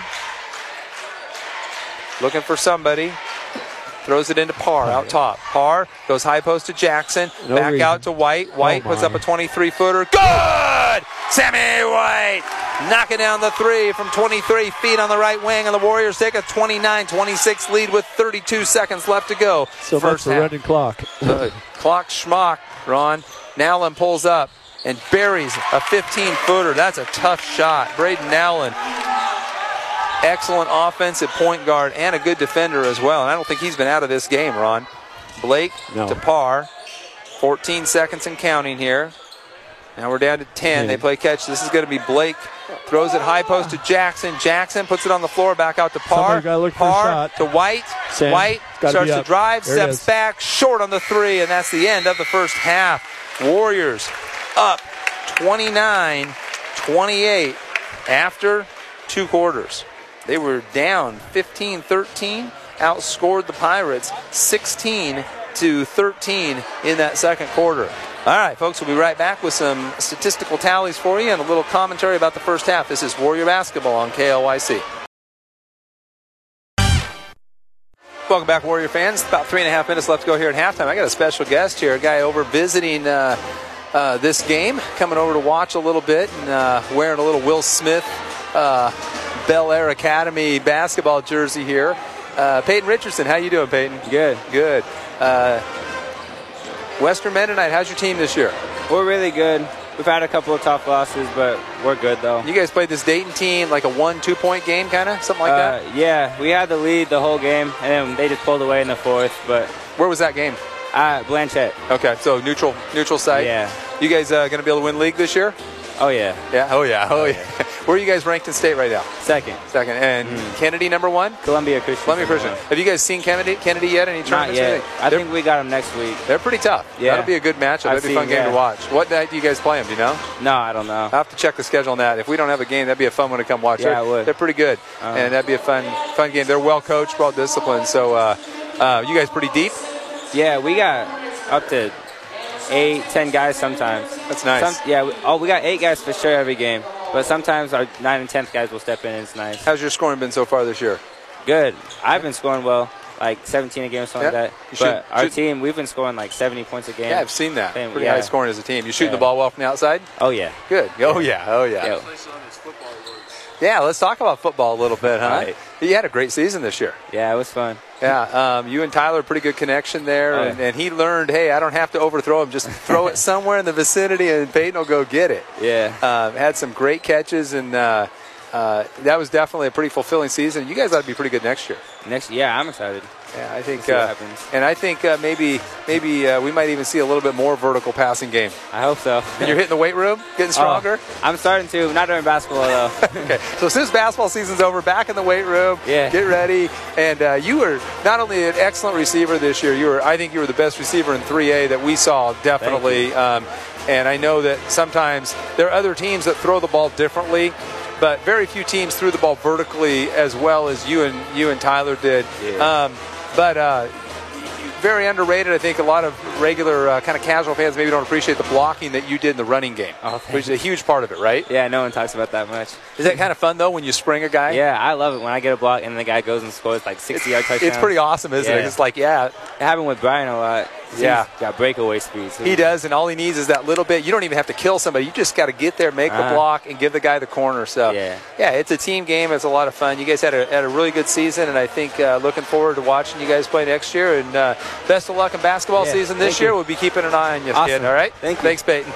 Looking for somebody. Throws it into Parr out top. Parr goes high post to Jackson. No back reason. out to White. White Oh, puts my. up a twenty-three-footer. Good! Sammy White knocking down the three from twenty-three feet on the right wing, and the Warriors take a twenty-nine twenty-six lead with thirty-two seconds left to go. So First much for half. running clock. Uh, clock schmock, Ron. Nowlin pulls up and buries a fifteen-footer. That's a tough shot. Braden Nowlin, excellent offensive point guard and a good defender as well. And I don't think he's been out of this game, Ron. Blake No. to Parr. fourteen seconds and counting here. Now we're down to ten. They play catch. This is going to be Blake. Throws it high post to Jackson. Jackson puts it on the floor, back out to Parr. Somebody gotta look for a Parr shot. to White. Sam, White gotta starts be to up. drive, There it steps is. back, short on the three, and that's the end of the first half. Warriors up twenty-nine twenty-eight after two quarters. They were down fifteen thirteen, outscored the Pirates sixteen to thirteen in that second quarter. All right, folks, we'll be right back with some statistical tallies for you and a little commentary about the first half. This is Warrior Basketball on K L Y C. Welcome back, Warrior fans. About three and a half minutes left to go here at halftime. I got a special guest here, a guy over visiting uh, uh, this game, coming over to watch a little bit and uh, wearing a little Will Smith uh, Bel Air Academy basketball jersey here. Uh, Peyton Richardson, how you doing, Peyton? Good. Good. Uh, Western Mennonite, how's your team this year? We're really good. We've had a couple of tough losses, but we're good, though. You guys played this Dayton team like a one, two-point game, kind of? Something like Uh, that? yeah, we had the lead the whole game, and then they just pulled away in the fourth. But Where was that game? uh, Blanchette. Okay, so neutral neutral site. Yeah. You guys uh, going to be able to win league this year? Oh, yeah. Yeah. Oh, yeah. Oh, yeah. Where are you guys ranked in state right now? Second. Second. And Kennedy, number one? Columbia Christian. Columbia number Christian. one. Have you guys seen Kennedy, Kennedy yet? Any Not tournaments? or yet. anything? I They're, think we got them next week. they're pretty tough. Yeah. That'll be a good matchup. That'd I've be a fun seen, game to yeah. watch. What night do you guys play them? Do you know? No, I don't know. I'll have to check the schedule on that. If we don't have a game, that'd be a fun one to come watch. Yeah, they're, I would. They're pretty good, Uh-huh. and that'd be a fun, fun game. They're well coached, well disciplined. So, uh, uh, you guys pretty deep? Yeah, we got up to eight, ten guys sometimes. That's nice. Some, yeah, we, oh, we got eight guys for sure every game. But sometimes our nine and tenth guys will step in, and it's nice. How's your scoring been so far this year? Good. I've been scoring well, like seventeen a game or something Yeah. like You that. should- But our should- team, we've been scoring like seventy points a game. Yeah, I've seen that. Same, Pretty yeah. high scoring as a team. You shooting Yeah. the ball well from the outside? Oh, yeah. Good. Oh, yeah. Oh, yeah. Yeah. Yeah, let's talk about football a little bit, huh? All right. You had a great season this year. Yeah, it was fun. Yeah, um, you and Tyler, pretty good connection there, Oh, and, yeah. and he learned, hey, I don't have to overthrow him, just throw it somewhere in the vicinity, and Peyton will go get it. Yeah. Um, had some great catches, and uh, uh, that was definitely a pretty fulfilling season. You guys ought to be pretty good next year. Next, yeah, I'm excited. Yeah, I think, see what uh, happens. and I think uh, maybe maybe uh, we might even see a little bit more vertical passing game. I hope so. And you're hitting the weight room, getting stronger. Oh, I'm starting to. Not during basketball though. Okay, so as soon as basketball season's over, back in the weight room, Yeah. get ready. And uh, you were not only an excellent receiver this year, you were, I think you were the best receiver in three A that we saw, definitely. Um, and I know that sometimes there are other teams that throw the ball differently, but very few teams threw the ball vertically as well as you and you and Tyler did. Yeah. Um, but uh, very underrated. I think a lot of regular uh, kind of casual fans maybe don't appreciate the blocking that you did in the running game, oh, which is a huge part of it, right? Yeah, no one talks about that much. Is that kind of fun, though, when you spring a guy? Yeah, I love it when I get a block and the guy goes and scores like sixty-yard touchdown. It's pretty awesome, isn't yeah. it? It's like, yeah. It happened with Brian a lot. Yeah. He's got breakaway speed. So he does, and all he needs is that little bit. You don't even have to kill somebody. You just got to get there, make uh-huh. the block, and give the guy the corner. So, yeah. yeah, it's a team game. It's a lot of fun. You guys had a, had a really good season, and I think uh, looking forward to watching you guys play next year. And uh, best of luck in basketball yeah, season this year. you. We'll be keeping an eye on you, awesome. kid. All right? Thank you. Thanks, Peyton.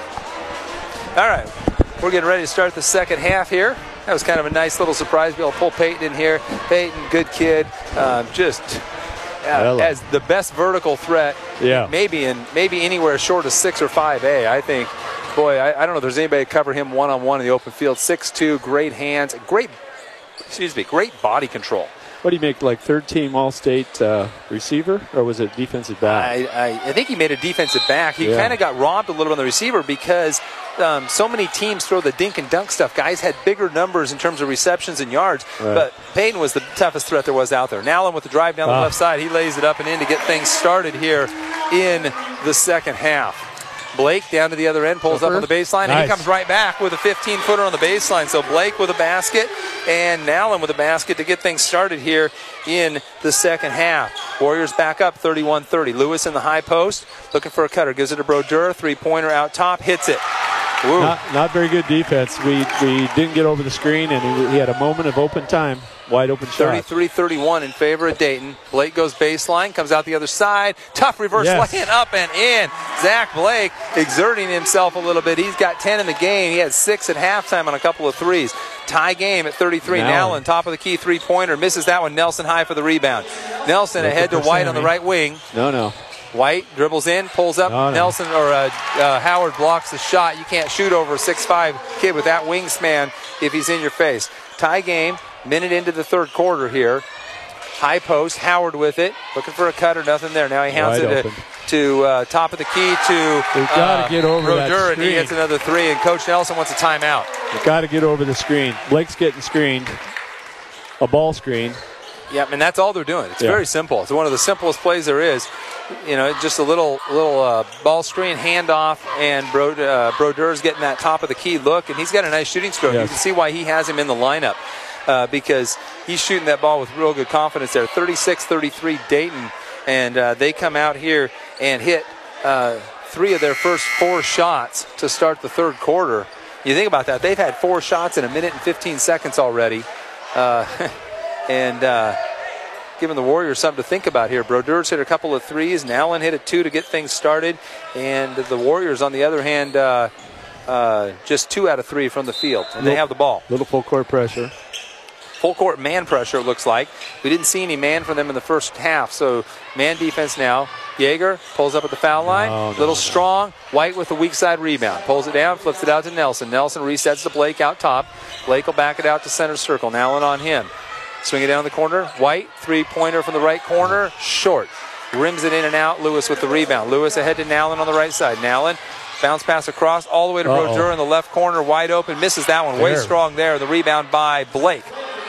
All right. We're getting ready to start the second half here. That was kind of a nice little surprise. Be able to pull Peyton in here. Peyton, good kid. Um, just uh, as the best vertical threat. Yeah. Maybe in maybe anywhere short of six or five A. I think. Boy, I, I don't know if there's anybody to cover him one on one in the open field. six two, great hands, great. Excuse me, great body control. What do you make, like third team All-State uh, receiver, or was it defensive back? I, I, I think he made a defensive back. He Yeah. kind of got robbed a little bit on the receiver because um, so many teams throw the dink and dunk stuff. Guys had bigger numbers in terms of receptions and yards, Right. but Peyton was the toughest threat there was out there. Nowlin with the drive down the Ah. left side. He lays it up and in to get things started here in the second half. Blake down to the other end, pulls up on the baseline, and he Nice. comes right back with a fifteen-footer on the baseline. So Blake with a basket and Nowlin with a basket to get things started here in the second half. Warriors back up thirty-one thirty. Lewis in the high post, looking for a cutter. Gives it to Brodeur, three-pointer out top, hits it. Woo. Not, not very good defense. We we didn't get over the screen, and he, he had a moment of open time, wide open shot. thirty-three thirty-one in favor of Dayton. Blake goes baseline, comes out the other side. Tough reverse Yes. lay-in, up and in. Zach Blake exerting himself a little bit. He's got ten in the game. He had six at halftime on a couple of threes. Tie game at thirty-three. Nowlin. Nowlin, top of the key three-pointer. Misses that one. Nelson high for the rebound. Nelson Looking ahead to for White on the Sammy. right wing. No, no. White dribbles in, pulls up. No, no. Nelson or uh, uh, Howard blocks the shot. You can't shoot over a six five kid with that wingspan if he's in your face. Tie game, minute into the third quarter here. High post, Howard with it, looking for a cutter, nothing there. Now he hounds Wide it open. to, to uh, top of the key to We've gotta uh, get over that Brodeur, and he screen. hits another three. And Coach Nelson wants a timeout. You've got to get over the screen. Blake's getting screened. A ball screen. Yep, and that's all they're doing. It's Yeah. very simple. It's one of the simplest plays there is. You know, just a little little uh, ball screen, handoff, and Bro, uh, Brodeur's getting that top of the key look, and he's got a nice shooting stroke. Yes. You can see why he has him in the lineup uh, because he's shooting that ball with real good confidence there. thirty-six thirty-three Dayton, and uh, they come out here and hit uh, three of their first four shots to start the third quarter. You think about that. They've had four shots in a minute and fifteen seconds already. Uh, and uh, giving the Warriors something to think about here. Brodeur's hit a couple of threes. Nowlin hit a two to get things started. And the Warriors, on the other hand, uh, uh, just two out of three from the field. And they have the ball. Little full court pressure. Full court man pressure, it looks like. We didn't see any man from them in the first half. So man defense now. Yeager pulls up at the foul line. No, no, Little no. strong. White with the weak side rebound. Pulls it down, flips it out to Nelson. Nelson resets to Blake out top. Blake will back it out to center circle. Nowlin on him. Swing it down the corner. White, three-pointer from the right corner. Short. Rims it in and out. Lewis with the rebound. Lewis ahead to Nowlin on the right side. Nowlin, bounce pass across all the way to Uh-oh. Brodeur in the left corner. Wide open. Misses that one. Way There. strong there. The rebound by Blake.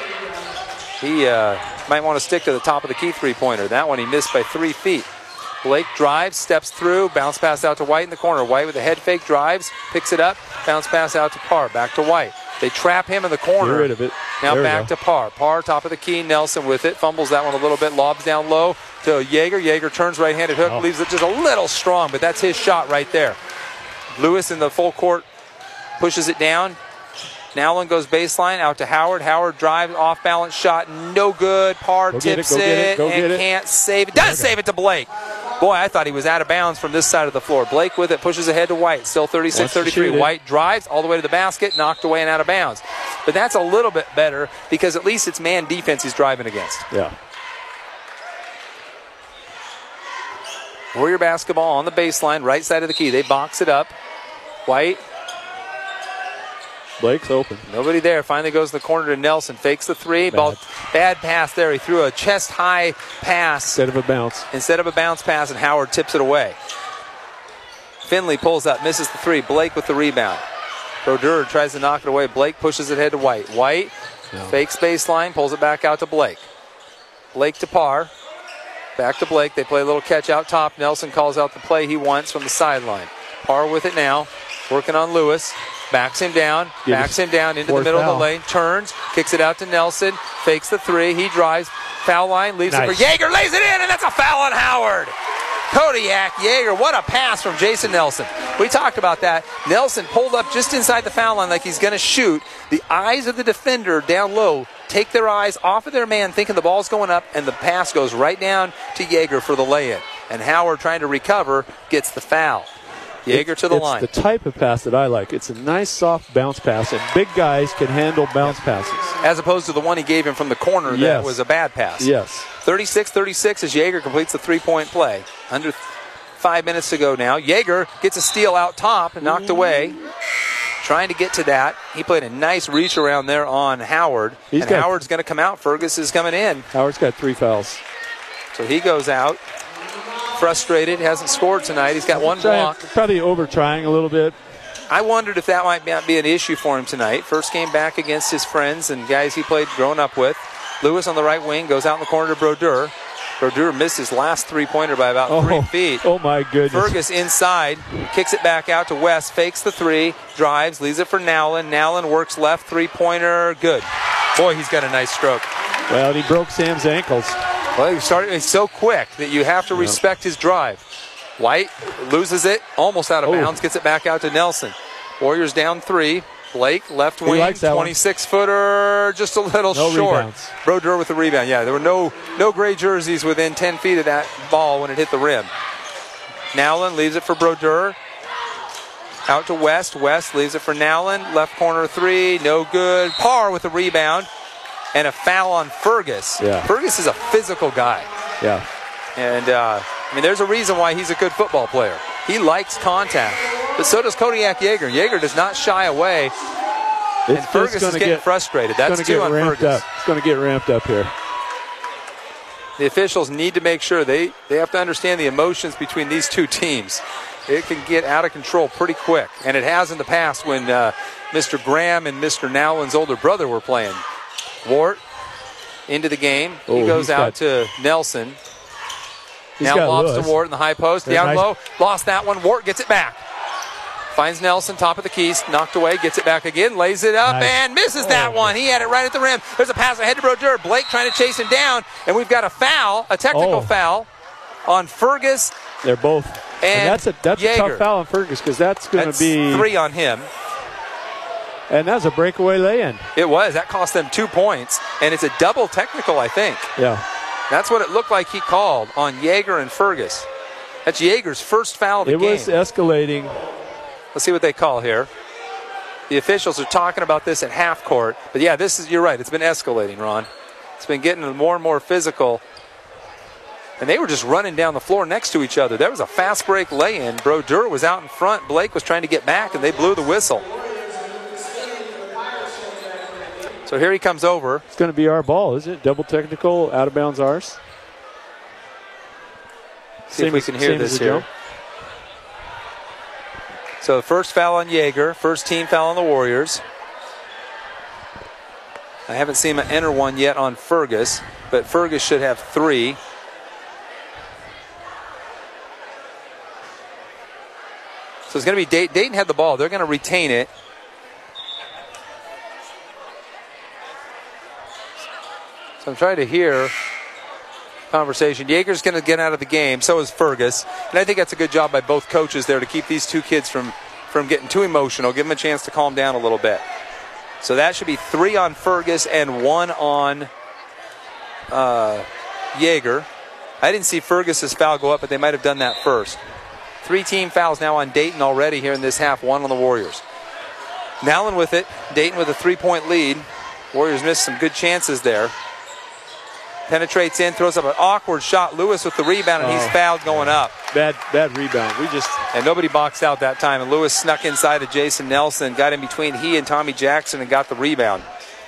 He uh, might want to stick to the top of the key three-pointer. That one he missed by three feet. Blake drives, steps through, bounce pass out to White in the corner. White with a head fake, drives, picks it up, bounce pass out to Parr. Back to White. They trap him in the corner. Get rid of it. Now There we back go. to Parr. Parr, top of the key. Nelson with it. Fumbles that one a little bit. Lobs down low to Yeager. Yeager turns right-handed hook. Oh. Leaves it just a little strong, but that's his shot right there. Lewis in the full court pushes it down. Nowlin goes baseline out to Howard. Howard drives, off-balance shot. No good. Parr Go get tips it, go get it, go and get it. can't save it. Does save it to Blake. Boy, I thought he was out of bounds from this side of the floor. Blake with it, pushes ahead to White. Still thirty-six thirty-three. shoot it. White drives all the way to the basket, knocked away and out of bounds. But that's a little bit better because at least it's man defense he's driving against. Yeah. Warrior basketball on the baseline, right side of the key. They box it up. White, Blake's open. nobody there. Finally goes to the corner to Nelson. Fakes the three. Bad. Ball, bad pass there. He threw a chest-high pass Instead of a bounce. instead of a bounce pass, and Howard tips it away. Finley pulls up, misses the three. Blake with the rebound. Brodeur tries to knock it away. Blake pushes it head to White. White No. fakes baseline, pulls it back out to Blake. Blake to Parr. Back to Blake. They play a little catch out top. Nelson calls out the play he wants from the sideline. Parr with it now. Working on Lewis. Backs him down. Give Backs him down into the fourth middle foul. of the lane. Turns. Kicks it out to Nelson. Fakes the three. He drives. Foul line. Leaves Nice. it for Yeager. Lays it in, and that's a foul on Howard. Kodiak Yeager, what a pass from Jason Nelson. We talked about that. Nelson pulled up just inside the foul line like he's going to shoot. The eyes of the defender down low take their eyes off of their man thinking the ball's going up, and the pass goes right down to Yeager for the lay-in. And Howard, trying to recover, gets the foul. Yeager it's, to the it's line. the type of pass that I like. It's a nice, soft bounce pass, and big guys can handle bounce passes. As opposed to the one he gave him from the corner that Yes. was a bad pass. Yes. thirty-six thirty-six as Yeager completes the three-point play. Under five minutes to go now. Yeager gets a steal out top and knocked away. Trying to get to that. He played a nice reach around there on Howard. He's and got- Howard's going to come out. Fergus is coming in. Howard's got three fouls. So he goes out. Frustrated. Hasn't scored tonight. He's got one Trying- block. Probably over trying a little bit. I wondered if that might not be an issue for him tonight. First game back against his friends and guys he played growing up with. Lewis on the right wing goes out in the corner to Brodeur. Brodeur missed his last three-pointer by about Oh, three feet. oh my goodness. Fergus inside, kicks it back out to West, fakes the three, drives, leaves it for Nowlin. Nowlin works left, three-pointer, good. Boy, he's got a nice stroke. Well, he broke Sam's ankles. Well, he started, he's so quick that you have to respect his drive. White loses it, almost out of Oh. bounds, gets it back out to Nelson. Warriors down three. Blake, left He wing, likes that one. twenty-six footer, just a little No short. rebounds. Brodeur with the rebound. Yeah, there were no no gray jerseys within ten feet of that ball when it hit the rim. Nowlin leaves it for Brodeur. Out to West. West leaves it for Nowlin. Left corner three, no good. Parr with the rebound. And a foul on Fergus. Yeah. Fergus is a physical guy. Yeah. And, uh, I mean, there's a reason why he's a good football player. He likes contact. But so does Kodiak Yeager. Yeager does not shy away. It's And Fergus just is gonna getting get, frustrated. It's That's gonna two get on ramped Fergus. up. It's going to get ramped up here. The officials need to make sure they, they have to understand the emotions between these two teams. It can get out of control pretty quick. And it has in the past when uh, Mister Graham and Mister Nowlin's older brother were playing. Wart into the game. Oh, he goes he's out got- to Nelson. He's now got lobs Lewis. to Wart in the high post. There's Down nice- low. Lost that one. Wart gets it back. Finds Nelson, top of the keys, knocked away, gets it back again, lays it up, Nice. and misses that Oh. one. He had it right at the rim. There's a pass ahead to Brodeur. Blake trying to chase him down, and we've got a foul, a technical Oh. foul on Fergus. They're both. And that's a that's a Yeager. tough foul on Fergus because that's going That's to be three on him. And that's a breakaway lay-in. It was. That cost them two points, and it's a double technical, I think. Yeah. That's what it looked like he called on Yeager and Fergus. That's Yeager's first foul of the It game. was escalating. Let's see what they call here. The officials are talking about this at half court. But, yeah, this is, you're right. It's been escalating, Ron. It's been getting more and more physical. And they were just running down the floor next to each other. There was a fast break lay-in. Brodeur was out in front. Blake was trying to get back, and they blew the whistle. So here he comes over. It's going to be our ball, isn't it? Double technical, out of bounds ours. See Same if we as- can hear same this as the here. Joe. So first foul on Yeager, first team foul on the Warriors. I haven't seen him enter one yet on Fergus, but Fergus should have three. So it's going to be Dayton. Dayton had the ball. They're going to retain it. So I'm trying to hear conversation. Yeager's going to get out of the game. So is Fergus. And I think that's a good job by both coaches there to keep these two kids from, from getting too emotional. Give them a chance to calm down a little bit. So that should be three on Fergus and one on uh, Yeager. I didn't see Fergus's foul go up, but they might have done that first. Three team fouls now on Dayton already here in this half, one on the Warriors. Nowlin with it. Dayton with a three-point lead. Warriors missed some good chances there. Penetrates in, throws up an awkward shot. Lewis with the rebound, and he's Oh. fouled going up. Bad, bad rebound. We just And nobody boxed out that time. And Lewis snuck inside of Jason Nelson, got in between he and Tommy Jackson, and got the rebound.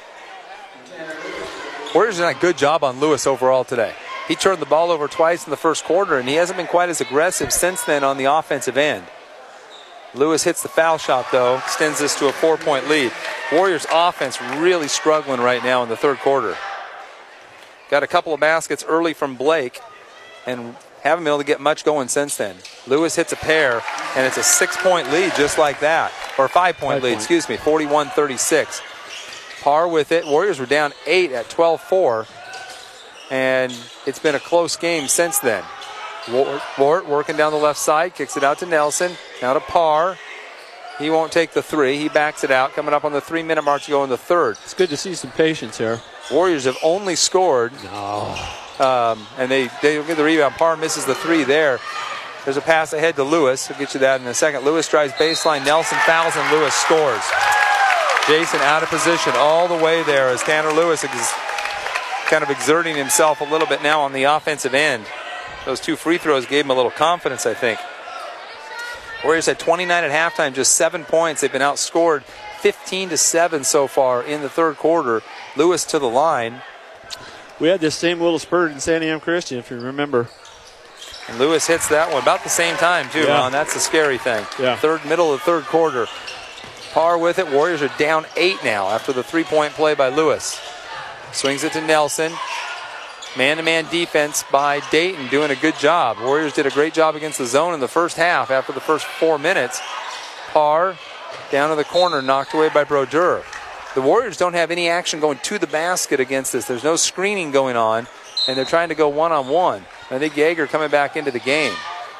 Warriors done a good job on Lewis overall today. He turned the ball over twice in the first quarter, and he hasn't been quite as aggressive since then on the offensive end. Lewis hits the foul shot, though, extends this to a four-point lead. Warriors offense really struggling right now in the third quarter. Got a couple of baskets early from Blake. and haven't been able to get much going since then. Lewis hits a pair, and it's a six-point lead just like that. Or a five-point Five lead, point. excuse me, forty-one thirty-six. Par with it. Warriors were down eight at twelve four, and it's been a close game since then. Wart, Wart working down the left side, kicks it out to Nelson. Now to Parr. He won't take the three. He backs it out, coming up on the three-minute mark to go in the third. It's good to see some patience here. Warriors have only scored, No. um, and they, they get the rebound. Parr misses the three there. There's a pass ahead to Lewis. I'll get you that in a second. Lewis drives baseline. Nelson fouls, and Lewis scores. Jason out of position all the way there as Tanner Lewis is kind of exerting himself a little bit now on the offensive end. Those two free throws gave him a little confidence, I think. Warriors had twenty-nine at halftime, just seven points. They've been outscored fifteen to seven so far in the third quarter. Lewis to the line. We had this same little spurt in Santiam Christian, if you remember. And Lewis hits that one about the same time, too, Yeah. Ron. That's the scary thing. Yeah. Third, middle of the third quarter. Parr with it. Warriors are down eight now after the three-point play by Lewis. Swings it to Nelson. Man-to-man defense by Dayton, doing a good job. Warriors did a great job against the zone in the first half after the first four minutes. Parr down to the corner, knocked away by Brodeur. The Warriors don't have any action going to the basket against this. There's no screening going on, and they're trying to go one-on-one. I think Yeager coming back into the game.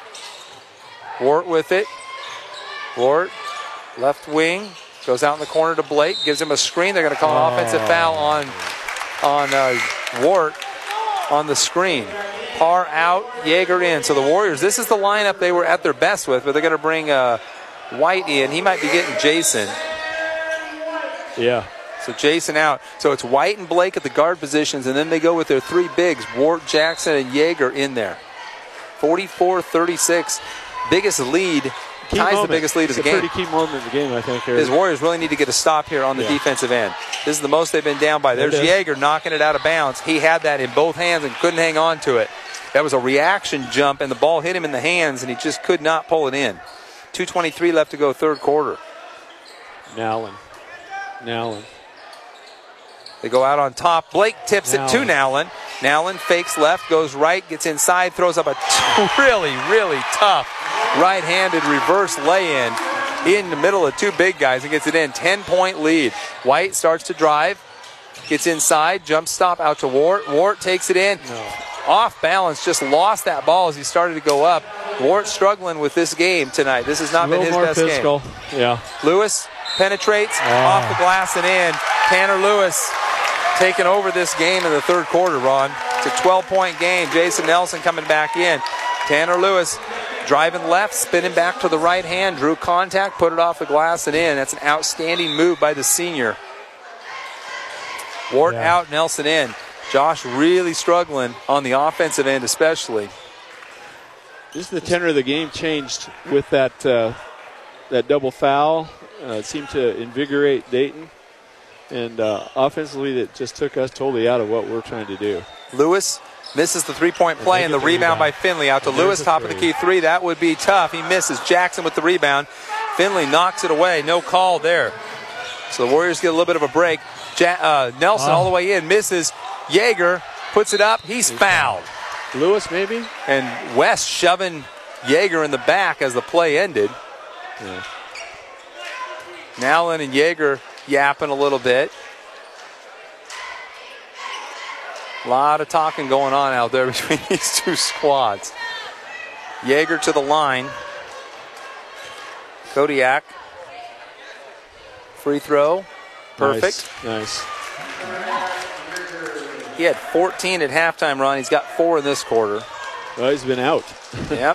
Wart with it. Wart, left wing, goes out in the corner to Blake, gives him a screen. They're going to call an Oh. offensive foul on, on uh, Wart on the screen. Parr out, Yeager in. So the Warriors, this is the lineup they were at their best with, but they're going to bring uh, White in. He might be getting Jason. Yeah. So Jason out. So it's White and Blake at the guard positions, and then they go with their three bigs, Wart, Jackson, and Yeager in there. forty-four thirty-six. Biggest lead. Key Ties moment. the biggest lead of It's the a game. pretty key moment in the game, I think. Here. His Warriors really need to get a stop here on the Yeah. defensive end. This is the most they've been down by. There There's it is. Yeager knocking it out of bounds. He had that in both hands and couldn't hang on to it. That was a reaction jump, and the ball hit him in the hands, and he just could not pull it in. two twenty-three left to go, third quarter. Nowlin. Nowlin. They go out on top. Blake tips it to Nowlin. Nowlin. Nowlin fakes left, goes right, gets inside, throws up a t- really, really tough right-handed reverse lay-in in the middle of two big guys and gets it in. ten-point lead. White starts to drive, gets inside, jump stop out to Wart. Wart takes it in. No. Off balance, just lost that ball as he started to go up. Wart struggling with this game tonight. This has not A been little his more best physical. game. Yeah. Lewis penetrates Oh. off the glass and in. Tanner Lewis taking over this game in the third quarter, Ron. It's a twelve-point game. Jason Nelson coming back in. Tanner Lewis driving left, spinning back to the right hand, drew contact, put it off the glass and in. That's an outstanding move by the senior. Wart Yeah. out, Nelson in. Josh really struggling on the offensive end especially. Just the tenor of the game changed with that uh, that double foul. Uh, it seemed to invigorate Dayton. And uh, offensively, that just took us totally out of what we're trying to do. Lewis misses the three-point play, and And the they get the rebound by rebound. Finley out to And there's Lewis, a top of the three. key three. That would be tough. He misses. Jackson with the rebound. Finley knocks it away. No call there. So the Warriors get a little bit of a break. Ja- uh, Nelson Oh. all the way in, misses. Yeager puts it up. He's fouled. Lewis, maybe? And West shoving Yeager in the back as the play ended. Yeah. Nowlin and Yeager yapping a little bit. A lot of talking going on out there between these two squads. Yeager to the line. Kodiak. Free throw. Perfect. Nice. nice. He had fourteen at halftime, Ron. He's got four in this quarter. Well, he's been out. Yep.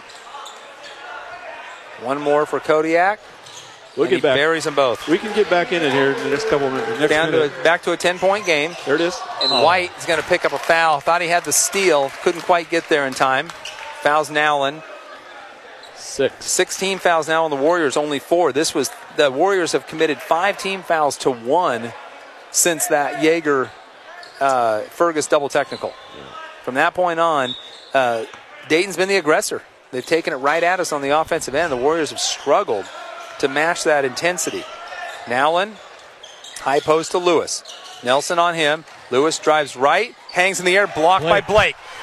One more for Kodiak. We'll and get he back. buries them both. We can get back in it here in the next couple of minutes. Next Down to minute. a, back to a ten-point game. There it is. And Oh. White is going to pick up a foul. Thought he had the steal. Couldn't quite get there in time. Fouls Nowlin. Six. sixteen fouls now on the Warriors, only four. This was the Warriors have committed five team fouls to one since that Yeager uh, Fergus double technical. Yeah. From that point on, uh, Dayton's been the aggressor. They've taken it right at us on the offensive end. The Warriors have struggled to match that intensity. Nowlin, high post to Lewis. Nelson on him. Lewis drives right, hangs in the air, blocked Blake. by Blake.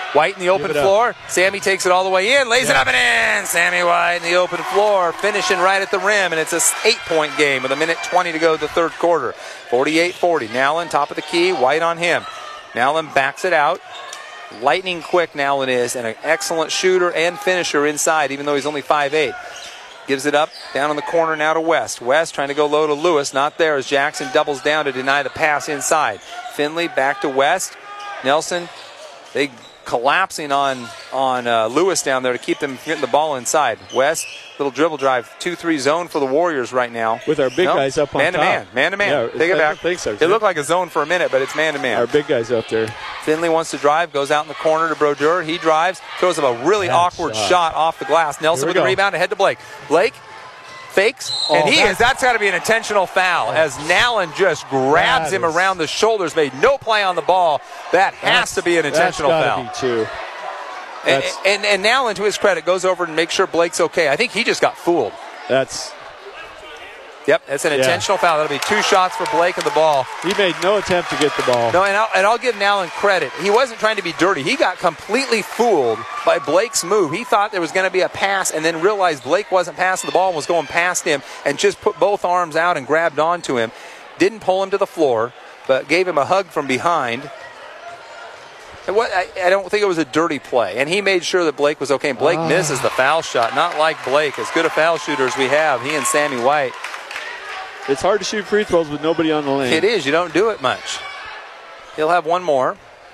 White in the open floor. Sammy takes it all the way in, lays yeah. it up and in. Sammy White in the open floor, finishing right at the rim, and it's an eight-point game with a minute twenty to go the third quarter. forty-eight forty. Nowlin, top of the key, White on him. Nowlin backs it out. Lightning quick Nowlin is, and an excellent shooter and finisher inside, even though he's only five eight. Gives it up, down in the corner now to West. West trying to go low to Lewis. Not there as Jackson doubles down to deny the pass inside. Finley back to West. Nelson, they collapsing on, on uh, Lewis down there to keep them getting the ball inside. West, little dribble drive, two three zone for the Warriors right now. With our big no, guys up on man top. Man-to-man, man-to-man. Yeah, Take it back. I don't think so. It looked like a zone for a minute, but it's man-to-man. Our big guys up there. Finley wants to drive, goes out in the corner to Brodeur. He drives, throws up a really Bad awkward shot. shot off the glass. Nelson with go. the rebound, ahead to Blake. Blake fakes, oh, and he that's, is. That's got to be an intentional foul oh. as Nowlin just grabs him is, around the shoulders, made no play on the ball. That has to be an intentional that's foul. Be too. And, and, and Nowlin, to his credit, goes over and makes sure Blake's okay. I think he just got fooled. That's. Yep, that's an yeah. intentional foul. That'll be two shots for Blake and the ball. He made no attempt to get the ball. No, and I'll, and I'll give Nowlin credit. He wasn't trying to be dirty. He got completely fooled by Blake's move. He thought there was going to be a pass and then realized Blake wasn't passing the ball and was going past him and just put both arms out and grabbed onto him. Didn't pull him to the floor, but gave him a hug from behind. And what, I, I don't think it was a dirty play. And he made sure that Blake was okay. And Blake uh. misses the foul shot. Not like Blake. As good a foul shooter as we have, he and Sammy White. It's hard to shoot free throws with nobody on the lane. It is. You don't do it much. He'll have one more.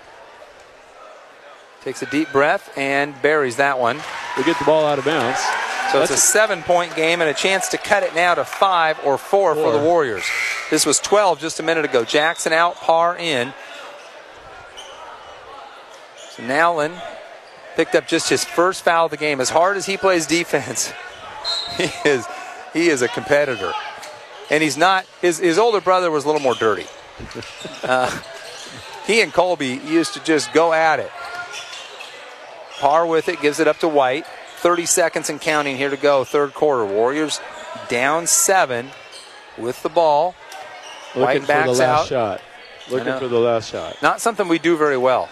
Takes a deep breath and buries that one. We get the ball out of bounds. So That's it's a seven-point game and a chance to cut it now to five or four, four for the Warriors. This was twelve just a minute ago. Jackson out, Parr in. So Nowlin picked up just his first foul of the game. As hard as he plays defense, he is he is a competitor. And he's not, his, his older brother was a little more dirty. Uh, he and Colby used to just go at it. Parr with it, gives it up to White. thirty seconds and counting here to go, third quarter. Warriors down seven with the ball. Looking White backs for the last out. shot. Looking for the last shot. Not something we do very well.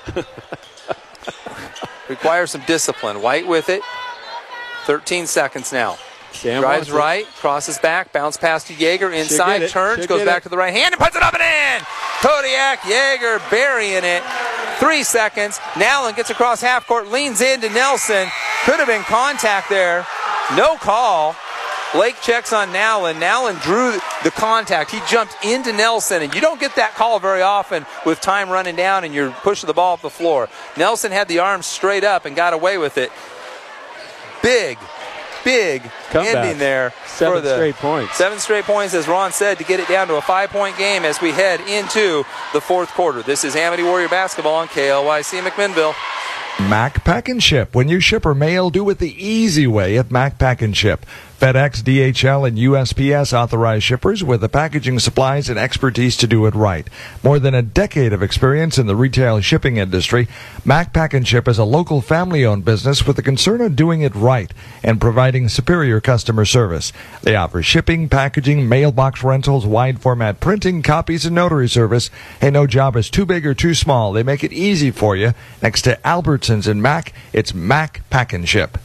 Requires some discipline. White with it. thirteen seconds now. Sam Drives right, crosses back, bounce pass to Yeager, inside, turns, Should goes back it. to the right hand, and puts it up and in! Kodiak Yeager burying it. Three seconds. Nowlin gets across half court, leans into Nelson. Could have been contact there. No call. Blake checks on Nowlin. Nowlin drew the contact. He jumped into Nelson, and you don't get that call very often with time running down and you're pushing the ball up the floor. Nelson had the arms straight up and got away with it. Big, big Comeback. ending there. Seven for the straight points. Seven straight points, as Ron said, to get it down to a five-point game as we head into the fourth quarter. This is Amity Warrior Basketball on K L Y C McMinnville. Mac Pack and Ship. When you ship or mail, do it the easy way at Mac Pack and Ship. FedEx, D H L, and U S P S authorized shippers with the packaging supplies and expertise to do it right. More than a decade of experience in the retail shipping industry, Mac Pack and Ship is a local family-owned business with the concern of doing it right and providing superior customer service. They offer shipping, packaging, mailbox rentals, wide-format printing, copies, and notary service. Hey, no job is too big or too small. They make it easy for you. Next to Albertsons and Mac, it's Mac Pack and Ship.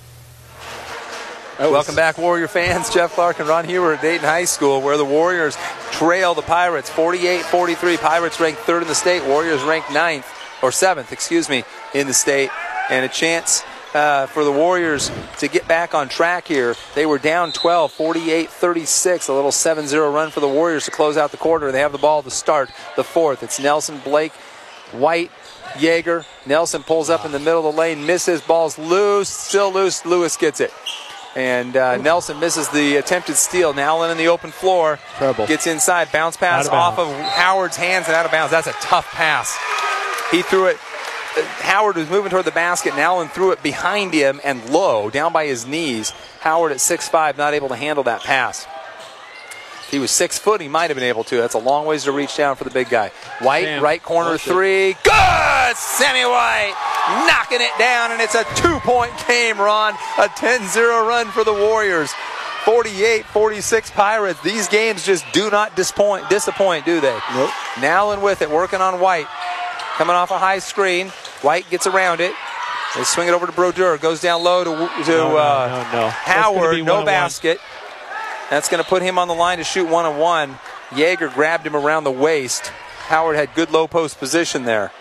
Welcome back, Warrior fans. Jeff Clark and Ron Huber at Dayton High School, where the Warriors trail the Pirates forty-eight forty-three. Pirates ranked third in the state. Warriors ranked ninth, or seventh, excuse me, in the state. And a chance uh, for the Warriors to get back on track here. They were down twelve, forty-eight thirty-six. A little seven zero run for the Warriors to close out the quarter. They have the ball to start the fourth. It's Nelson, Blake, White, Yeager. Nelson pulls up in the middle of the lane, misses, ball's loose, still loose. Lewis gets it. And uh, Nelson misses the attempted steal. Nowlin in the open floor. Trouble. Gets inside. Bounce pass of off of Howard's hands and out of bounds. That's a tough pass. He threw it. Howard was moving toward the basket. Nowlin threw it behind him and low, down by his knees. Howard at six five, not able to handle that pass. If he was six foot, he might have been able to. That's a long ways to reach down for the big guy. White, Damn. right corner three. Good! Sammy White knocking it down, and it's a two-point game, Ron. A ten zero run for the Warriors. forty-eight forty-six Pirates. These games just do not disappoint, disappoint do they? Nope. Nowlin with it, working on White. Coming off a high screen. White gets around it. They swing it over to Brodeur. Goes down low to, to no, no, uh, no, no. Howard. No basket. That's going to put him on the line to shoot one on one. Yeager grabbed him around the waist. Howard had good low post position there.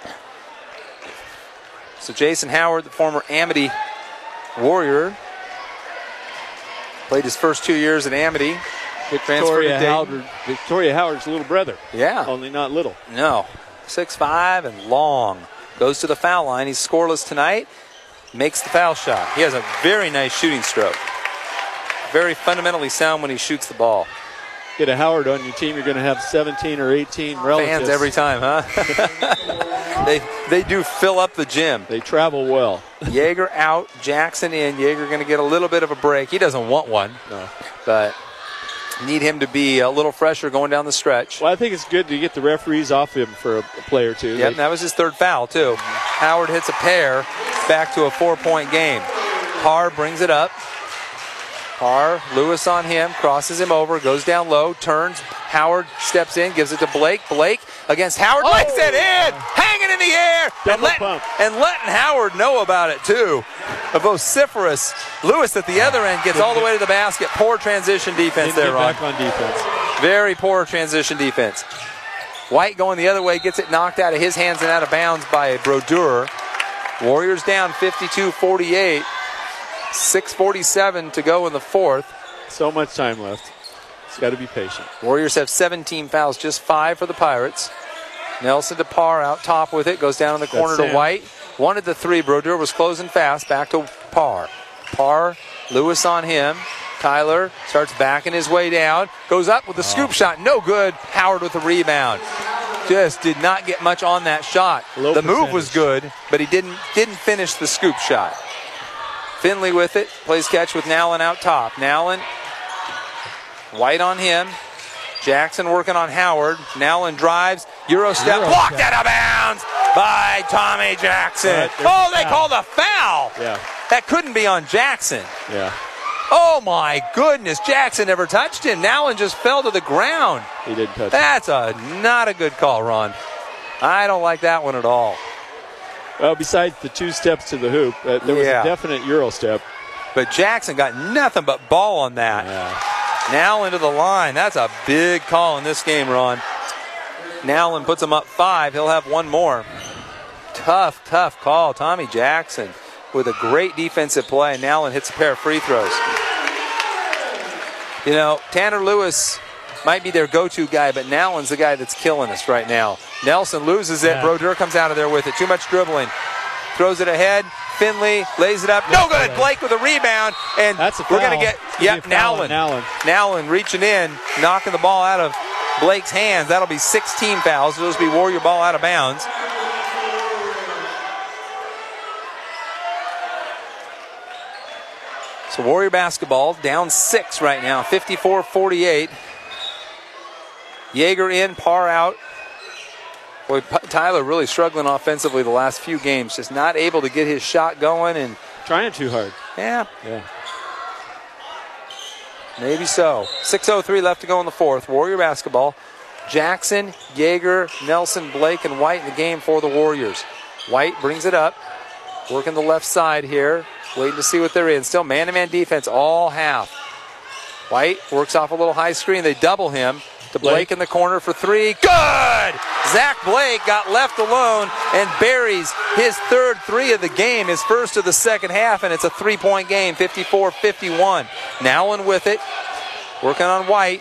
So Jason Howard, the former Amity Warrior, played his first two years at Amity. Victoria Howard, Victoria Howard's little brother. Yeah. Only not little. No. six five and long. Goes to the foul line. He's scoreless tonight. Makes the foul shot. He has a very nice shooting stroke. Very fundamentally sound when he shoots the ball. Get a Howard on your team, you're going to have seventeen or eighteen relatives. Fans every time, huh? they they do fill up the gym. They travel well. Yeager out, Jackson in. Yeager going to get a little bit of a break. He doesn't want one, no, but need him to be a little fresher going down the stretch. Well, I think it's good to get the referees off him for a play or two. Yep, that was his third foul, too. Howard hits a pair, back to a four-point game. Parr brings it up. Parr, Lewis on him, crosses him over, goes down low, turns. Howard steps in, gives it to Blake. Blake against Howard, oh! Lays it in, hanging in the air, and, let, and letting Howard know about it, too. A vociferous Lewis at the other end gets all the way to the basket. Poor transition defense there, Ron. Back on defense. Very poor transition defense. White going the other way, gets it knocked out of his hands and out of bounds by Brodeur. Warriors down fifty-two forty-eight. six forty-seven to go in the fourth. So much time left. It's got to be patient. Warriors have seventeen fouls, just five for the Pirates. Nelson to Parr out top with it. Goes down in the corner That's to White. Wanted the three. Brodeur was closing fast. Back to Parr. Parr, Lewis on him. Tyler starts backing his way down. Goes up with the oh. scoop shot. No good. Howard with the rebound. Just did not get much on that shot. Low the percentage. move was good, but he didn't didn't finish the scoop shot. Finley with it. Plays catch with Nowlin out top. Nowlin, White on him. Jackson working on Howard. Nowlin drives. Euro step. Euro blocked step. out of bounds by Tommy Jackson. Right, oh, they foul. called a foul. Yeah. That couldn't be on Jackson. Yeah. Oh, my goodness. Jackson never touched him. Nowlin just fell to the ground. He didn't touch him. That's a not a good call, Ron. I don't like that one at all. Well, besides the two steps to the hoop, uh, there was Yeah. a definite Euro step. But Jackson got nothing but ball on that. Yeah. Now into the line. That's a big call in this game, Ron. Nowlin puts him up five. He'll have one more. Tough, tough call. Tommy Jackson with a great defensive play. Nowlin hits a pair of free throws. You know, Tanner Lewis might be their go-to guy, but Nowlin's the guy that's killing us right now. Nelson loses it. Yeah. Brodeur comes out of there with it. Too much dribbling. Throws it ahead. Finley lays it up. No good. Blake with a rebound. And That's a we're foul. going to get, It's gonna yep, be a foul Nowlin. on Nowlin. Nowlin reaching in, knocking the ball out of Blake's hands. That'll be sixteen fouls. Those will be Warrior ball out of bounds. So Warrior basketball down six right now, fifty-four forty-eight. Yeager in, Parr out. Boy, Tyler really struggling offensively the last few games, just not able to get his shot going. And Trying too hard. yeah, Yeah. maybe so. six oh three left to go in the fourth. Warrior basketball. Jackson, Yeager, Nelson, Blake, and White in the game for the Warriors. White brings it up, working the left side here, waiting to see what they're in. Still man-to-man defense all half. White works off a little high screen. They double him to Blake, Blake. in the corner for three. Good! Zach Blake got left alone and buries his third three of the game, his first of the second half, and it's a three-point game, fifty-four fifty-one. Nowlin with it, working on White.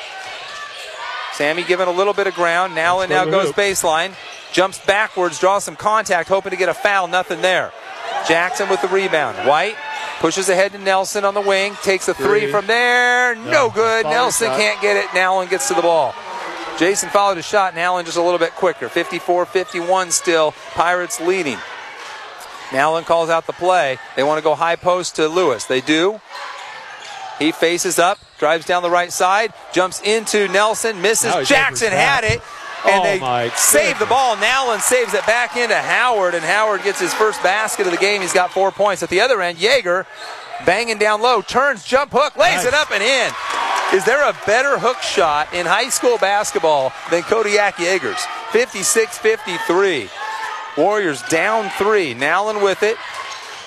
Sammy giving a little bit of ground. Nowlin now goes hoop. baseline, jumps backwards, draws some contact, hoping to get a foul. Nothing there. Jackson with the rebound. White pushes ahead to Nelson on the wing, takes a three, Three. from there. No No, good. follow Nelson shot. can't get it. Nowlin gets to the ball. Jason followed his shot. Nowlin just a little bit quicker. fifty-four fifty-one still. Pirates leading. Nowlin calls out the play. They want to go high post to Lewis. They do. He faces up, drives down the right side, jumps into Nelson, misses. Now he's Jackson over his had back. it, and Oh, they my save the goodness. ball. Nowlin saves it back into Howard, and Howard gets his first basket of the game. He's got four points. At the other end, Yeager banging down low, turns, jump hook, lays Nice. it up and in. Is there a better hook shot in high school basketball than Kodiak Yeager's? fifty-six fifty-three. Warriors down three. Nowlin with it.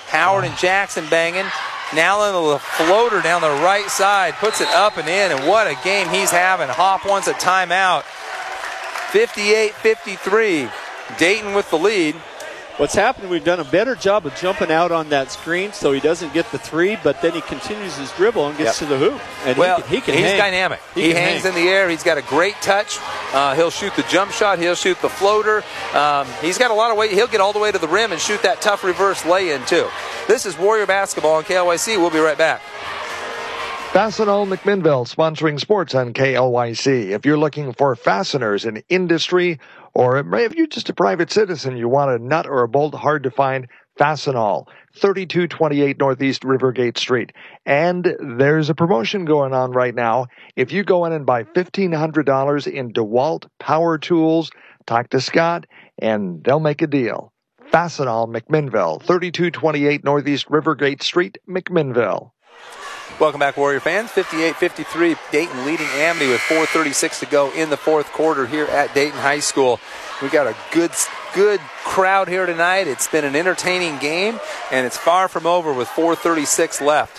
Howard and Jackson banging. Now the floater down the right side, puts it up and in, and what a game he's having. Hoff wants a timeout. fifty-eight fifty-three, Dayton with the lead. What's happened, we've done a better job of jumping out on that screen so he doesn't get the three, but then he continues his dribble and gets yep. to the hoop. And well, he can, he can he's hang. dynamic. He, he hangs hang. in the air. He's got a great touch. Uh, he'll shoot the jump shot. He'll shoot the floater. Um, he's got a lot of weight. He'll get all the way to the rim and shoot that tough reverse lay-in, too. This is Warrior Basketball on K L Y C. We'll be right back. Fastenal McMinnville sponsoring sports on K L Y C. If you're looking for fasteners in industry, or if you're just a private citizen, you want a nut or a bolt hard to find, Fastenal, thirty-two twenty-eight Northeast Rivergate Street. And there's a promotion going on right now. If you go in and buy fifteen hundred dollars in DeWalt power tools, talk to Scott, and they'll make a deal. Fastenal McMinnville, thirty-two twenty-eight Northeast Rivergate Street, McMinnville. Welcome back, Warrior fans. fifty-eight fifty-three, Dayton leading Amity with four thirty-six to go in the fourth quarter here at Dayton High School. We got a good, good crowd here tonight. It's been an entertaining game, and it's far from over with four thirty-six left.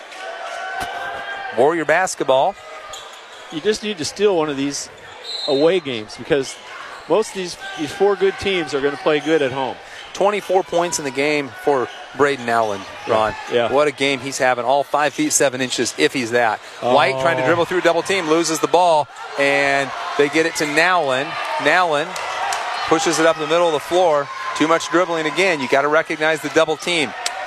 Warrior basketball. You just need to steal one of these away games because most of these, these four good teams are going to play good at home. twenty-four points in the game for Braden Allen, Ron. Yeah. Yeah. What a game he's having. All five feet, seven inches, if he's that. Oh. White trying to dribble through double team, loses the ball, and they get it to Nowlin. Nowlin pushes it up the middle of the floor. Too much dribbling again. You got to recognize the double team.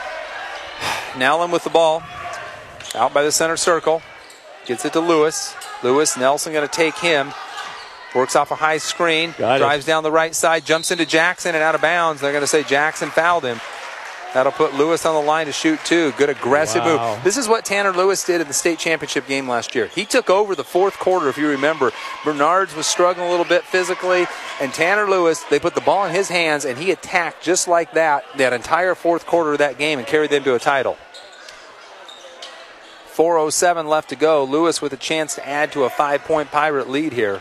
Nowlin with the ball. Out by the center circle. Gets it to Lewis. Lewis, Nelson going to take him. Works off a high screen, Got drives it. down the right side, jumps into Jackson and out of bounds. They're going to say Jackson fouled him. That'll put Lewis on the line to shoot two. Good aggressive Wow. move. This is what Tanner Lewis did in the state championship game last year. He took over the fourth quarter, if you remember. Bernards was struggling a little bit physically, and Tanner Lewis, they put the ball in his hands, and he attacked just like that that entire fourth quarter of that game and carried them to a title. four oh seven left to go. Lewis with a chance to add to a five-point Pirate lead here.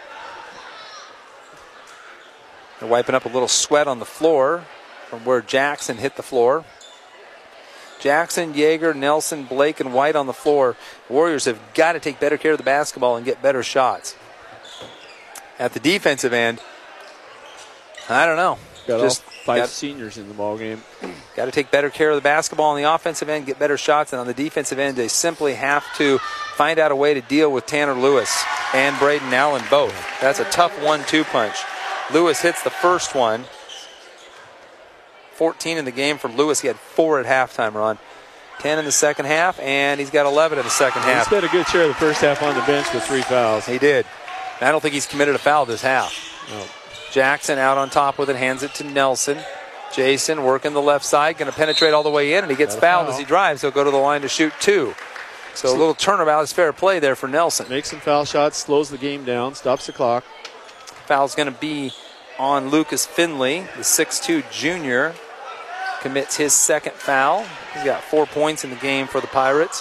They're wiping up a little sweat on the floor from where Jackson hit the floor. Jackson, Yeager, Nelson, Blake, and White on the floor. Warriors have got to take better care of the basketball and get better shots. At the defensive end, I don't know. Got Just all five got, seniors in the ball game. Got to take better care of the basketball on the offensive end, get better shots, and on the defensive end, they simply have to find out a way to deal with Tanner Lewis and Braden Allen both. That's a tough one two punch. Lewis hits the first one. fourteen in the game for Lewis. He had four at halftime, Ron. ten in the second half, and he's got eleven in the second He half. spent a good share of the first half on the bench with three fouls. He did. I don't think he's committed a foul this half. No. Jackson out on top with it, hands it to Nelson. Jason working the left side, going to penetrate all the way in, and he gets fouled foul. as he drives. He'll go to the line to shoot two. So a little turnabout is fair play there for Nelson. Makes some foul shots, slows the game down, stops the clock. Foul's going to be on Lucas Finley, the six two junior. Commits his second foul. He's got four points in the game for the Pirates.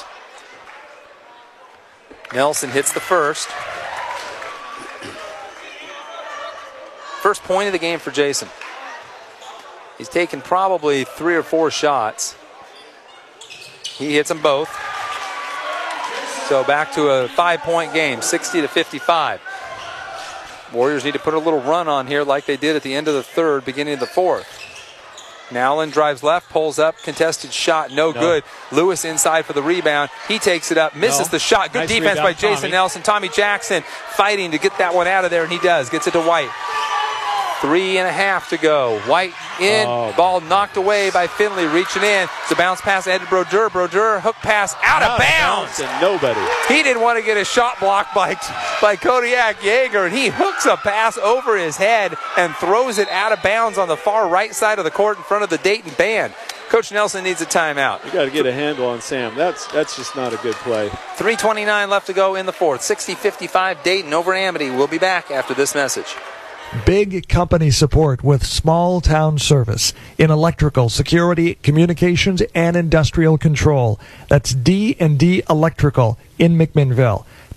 Nelson hits the first. First point of the game for Jason. He's taken probably three or four shots. He hits them both. So back to a five-point game, sixty to fifty-five. Warriors need to put a little run on here like they did at the end of the third, beginning of the fourth. Nowlin drives left, pulls up, contested shot, no, no good. Lewis inside for the rebound. He takes it up, misses no. the shot. Good nice defense rebound, by Jason Tommy. Nelson. Tommy Jackson fighting to get that one out of there, and he does. Gets it to White. Three and a half to go. White in. Oh, ball knocked away by Finley, reaching in. It's a bounce pass ahead to Brodeur. Brodeur, hook pass out, out of bounds. And nobody. He didn't want to get a shot blocked by, by Kodiak Yeager, and he hooks a pass over his head and throws it out of bounds on the far right side of the court in front of the Dayton band. Coach Nelson needs a timeout. You got to get a handle on Sam. That's that's just not a good play. three twenty-nine left to go in the fourth. sixty fifty-five Dayton over Amity. We'll be back after this message. Big company support with small town service in electrical, security, communications, and industrial control. That's D and D Electrical in McMinnville.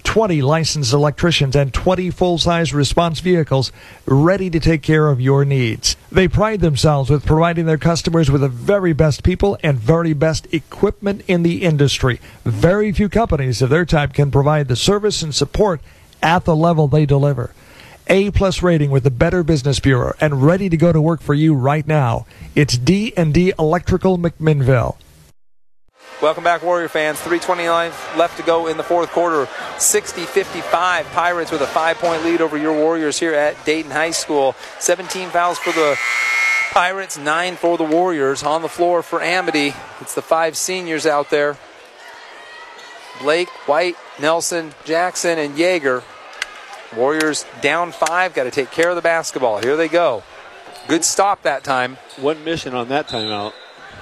twenty licensed electricians and twenty full-size response vehicles ready to take care of your needs. They pride themselves with providing their customers with the very best people and very best equipment in the industry. Very few companies of their type can provide the service and support at the level they deliver. A-plus rating with the Better Business Bureau and ready to go to work for you right now. It's D and D Electrical McMinnville. Welcome back, Warrior fans. three twenty-nine left to go in the fourth quarter. sixty fifty-five, Pirates with a five-point lead over your Warriors here at Dayton High School. seventeen fouls for the Pirates, nine for the Warriors. On the floor for Amity, it's the five seniors out there. Blake, White, Nelson, Jackson, and Yeager. Warriors down five, got to take care of the basketball. Here they go. Good stop that time. One mission on that timeout.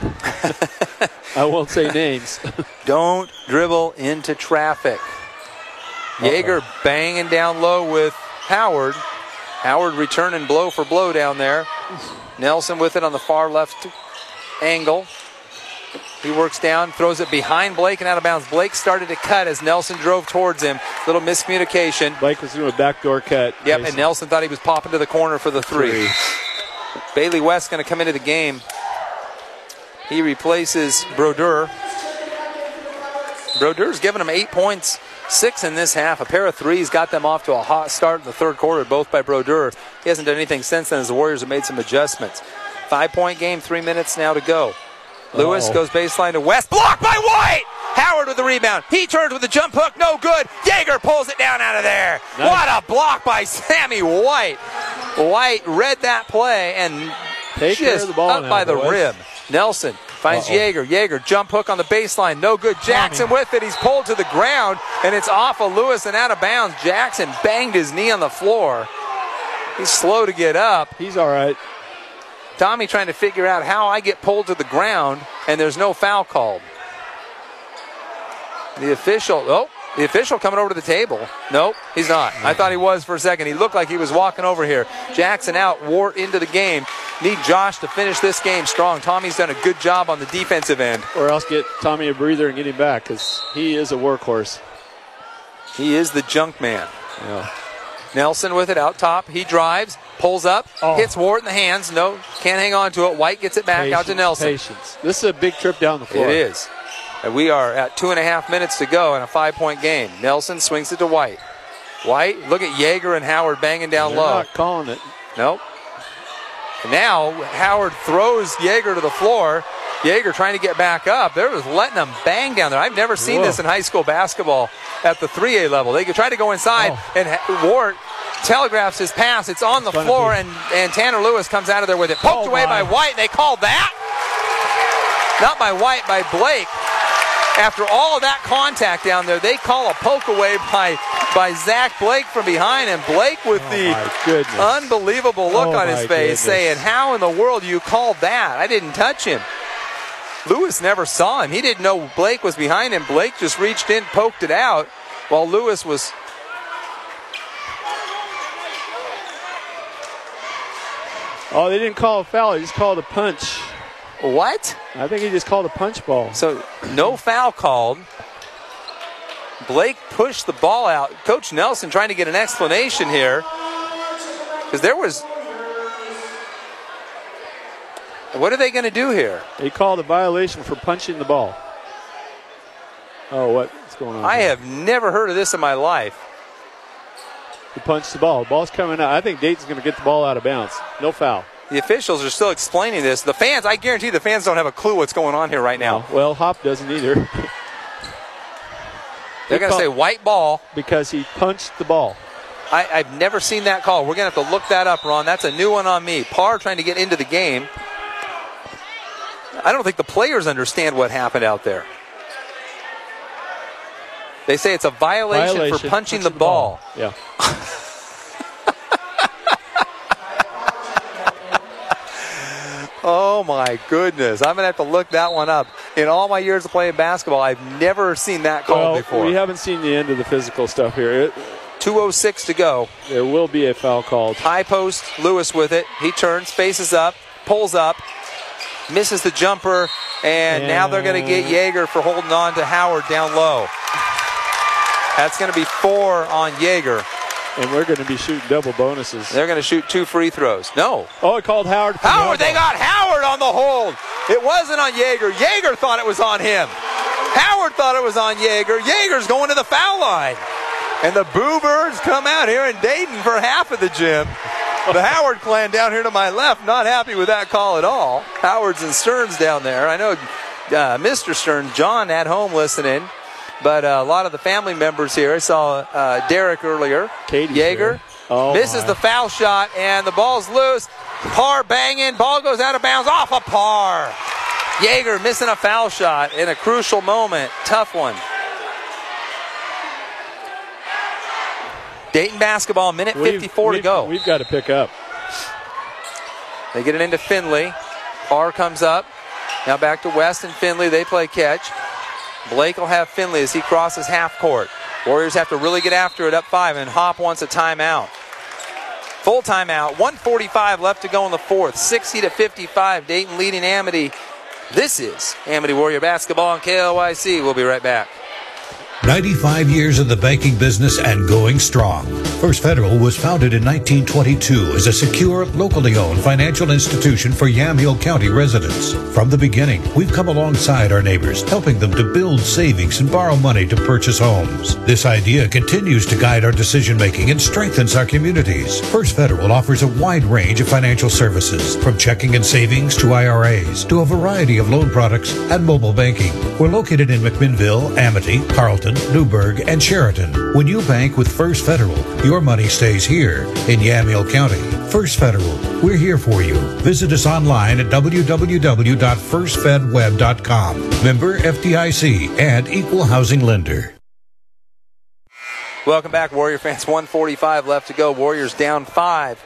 I won't say names. Don't dribble into traffic. Uh-oh. Yeager banging down low with Howard. Howard returning blow for blow down there. Nelson with it on the far left angle. He works down, throws it behind Blake and out of bounds. Blake started to cut as Nelson drove towards him. Little miscommunication. Blake was doing a backdoor cut. Yep, Jason. And Nelson thought he was popping to the corner for the three. three. Bailey West going to come into the game. He replaces Brodeur. Brodeur's given him eight points, six in this half. A pair of threes got them off to a hot start in the third quarter, both by Brodeur. He hasn't done anything since then as the Warriors have made some adjustments. Five-point game, three minutes now to go. Lewis Uh-oh. goes baseline to West. Blocked by White! Howard with the rebound. He turns with a jump hook. No good. Yeager pulls it down out of there. Nice. What a block by Sammy White. White read that play and Take just the ball up now, by the boys. rim. Nelson finds Uh-oh. Yeager. Yeager, jump hook on the baseline. No good. Jackson with it. He's pulled to the ground, and it's off of Lewis and out of bounds. Jackson banged his knee on the floor. He's slow to get up. He's all right. Tommy trying to figure out how I get pulled to the ground, and there's no foul called. The official, oh, the official coming over to the table. Nope, he's not. I thought he was for a second. He looked like he was walking over here. Jackson out, Wart into the game. Need Josh to finish this game strong. Tommy's done a good job on the defensive end. Or else get Tommy a breather and get him back, because he is a workhorse. He is the junk man. Yeah. Nelson with it out top. He drives, pulls up, oh. hits Wart in the hands. No, can't hang on to it. White gets it back patience, out to Nelson. Patience. This is a big trip down the floor. It is. And we are at two and a half minutes to go in a five-point game. Nelson swings it to White. White, look at Yeager and Howard banging down They're low. Not calling it. Nope. And now Howard throws Yeager to the floor. Yeager trying to get back up. They're just letting them bang down there. I've never seen Whoa. this in high school basketball at the three A level. They could try to go inside, oh. and Wart telegraphs his pass. It's on the floor, and, and Tanner Lewis comes out of there with it. Poked oh away my. by White. They called that. Not by White, by Blake. After all of that contact down there, they call a poke away by, by Zach Blake from behind, and Blake with oh the my unbelievable look oh on his face goodness. saying, how in the world you called that? I didn't touch him. Lewis never saw him. He didn't know Blake was behind him. Blake just reached in, poked it out, while Lewis was... Oh, they didn't call a foul. They just called a punch. What? I think he just called a punch ball. So, no foul called. Blake pushed the ball out. Coach Nelson trying to get an explanation here. Because there was... What are they going to do here? He called a violation for punching the ball. Oh, what's going on I here? have never heard of this in my life. He punched the ball. The ball's coming out. I think Dayton's going to get the ball out of bounds. No foul. The officials are still explaining this. The fans, I guarantee the fans don't have a clue what's going on here right now. No. Well, Hop doesn't either. They're going to say white ball. Because he punched the ball. I, I've never seen that call. We're going to have to look that up, Ron. That's a new one on me. Parr trying to get into the game. I don't think the players understand what happened out there. They say it's a violation, violation for punching, punching the, the ball. ball. Yeah. Oh, my goodness. I'm going to have to look that one up. In all my years of playing basketball, I've never seen that called well, before. We haven't seen the end of the physical stuff here. It, two oh six to go. There will be a foul called. High post, Lewis with it. He turns, faces up, pulls up, misses the jumper, and, and now they're going to get Yeager for holding on to Howard down low. That's going to be four on Yeager. And we're going to be shooting double bonuses. They're going to shoot two free throws. No. Oh, it called Howard. Howard, they got Howard on the hold. It wasn't on Yeager. Yeager thought it was on him. Howard thought it was on Yeager. Yeager's going to the foul line. And the Boo Birds come out here in Dayton for half of the gym. The Howard clan down here to my left, not happy with that call at all. Howard's and Stearns down there. I know uh, Mister Stearns, John at home listening. But uh, a lot of the family members here. I saw uh, Derek earlier. Katie's Yeager oh misses my. the foul shot, and the ball's loose. Parr banging. Ball goes out of bounds off a Parr. Yeager missing a foul shot in a crucial moment. Tough one. Dayton basketball, minute fifty-four we've, to go. We've got to pick up. They get it into Finley. Parr comes up. Now back to West and Finley. They play catch. Blake will have Finley as he crosses half court. Warriors have to really get after it up five, and Hop wants a timeout. Full timeout. one forty-five left to go in the fourth. sixty to fifty-five. Dayton leading Amity. This is Amity Warrior basketball on K L Y C. We'll be right back. ninety-five years in the banking business and going strong. First Federal was founded in nineteen twenty-two as a secure, locally owned financial institution for Yamhill County residents. From the beginning, we've come alongside our neighbors, helping them to build savings and borrow money to purchase homes. This idea continues to guide our decision-making and strengthens our communities. First Federal offers a wide range of financial services, from checking and savings to I R As, to a variety of loan products and mobile banking. We're located in McMinnville, Amity, Carlton, Newburgh, and Sheraton. When you bank with First Federal, your money stays here in Yamhill County. First Federal, we're here for you. Visit us online at w w w dot first fed web dot com. Member F D I C and Equal Housing Lender. Welcome back, Warrior fans. one forty-five left to go. Warriors down five.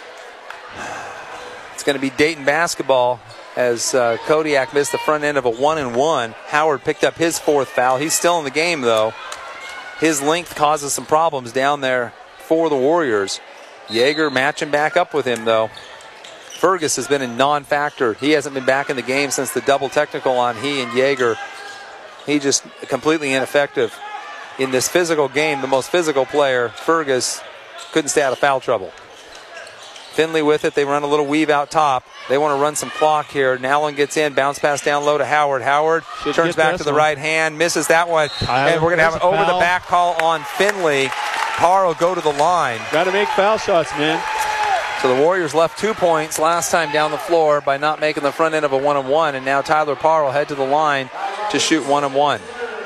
It's going to be Dayton basketball as uh, Kodiak missed the front end of a one and one. Howard picked up his fourth foul. He's still in the game, though. His length causes some problems down there for the Warriors. Yeager matching back up with him, though. Fergus has been a non-factor. He hasn't been back in the game since the double technical on he and Yeager. He just completely ineffective in this physical game. The most physical player, Fergus, couldn't stay out of foul trouble. Finley with it. They run a little weave out top. They want to run some clock here. Nowlin gets in. Bounce pass down low to Howard. Howard Should turns back to the one. right hand. Misses that one. Tyler, and we're going to have an foul. over-the-back call on Finley. Parr will go to the line. Got to make foul shots, man. So the Warriors left two points last time down the floor by not making the front end of a one-and-one. And now Tyler Parr will head to the line to shoot one-and-one.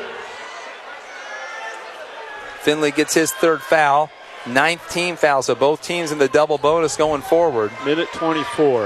Finley gets his third foul. Ninth team foul, so both teams in the double bonus going forward. Minute twenty-four.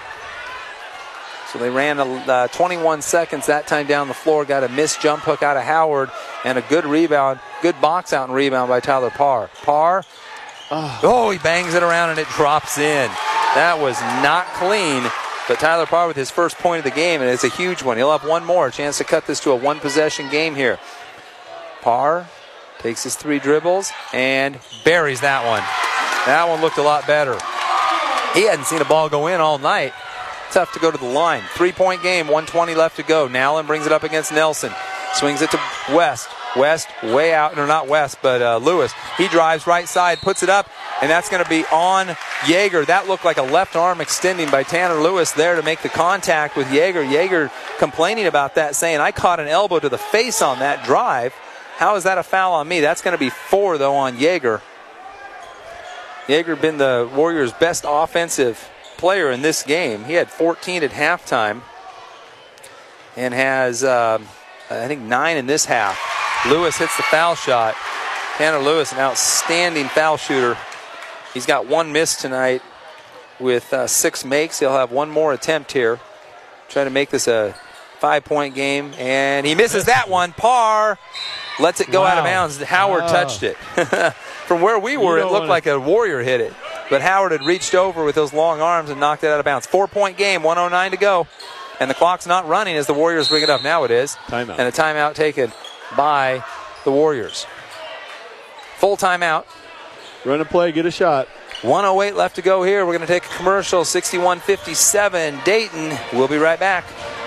So they ran uh, twenty-one seconds that time down the floor. Got a missed jump hook out of Howard and a good rebound, good box out and rebound by Tyler Parr. Parr, oh, oh he bangs it around and it drops in. That was not clean, but Tyler Parr with his first point of the game, and it's a huge one. He'll have one more, a chance to cut this to a one-possession game here. Parr takes his three dribbles and buries that one. That one looked a lot better. He hadn't seen a ball go in all night. Tough to go to the line. Three-point game, one twenty left to go. Nowlin brings it up against Nelson. Swings it to West. West way out, or not West, but uh, Lewis. He drives right side, puts it up, and that's going to be on Yeager. That looked like a left arm extending by Tanner Lewis there to make the contact with Yeager. Yeager complaining about that, saying, I caught an elbow to the face on that drive. How is that a foul on me? That's going to be four, though, on Yeager. Yeager been the Warriors' best offensive player in this game. He had fourteen at halftime and has, um, I think, nine in this half. Lewis hits the foul shot. Tanner Lewis, an outstanding foul shooter. He's got one miss tonight with uh, six makes. He'll have one more attempt here. Trying to make this a five-point game, and he misses that one. Parr lets it go wow. out of bounds. Howard wow. touched it. From where we were, You it looked wanna... like a Warrior hit it. But Howard had reached over with those long arms and knocked it out of bounds. Four-point game, one oh nine to go. And the clock's not running as the Warriors bring it up. Now it is. Timeout. And a timeout taken by the Warriors. Full timeout. Run a play, get a shot. one oh eight left to go here. We're going to take a commercial. sixty-one fifty-seven Dayton. We'll be right back.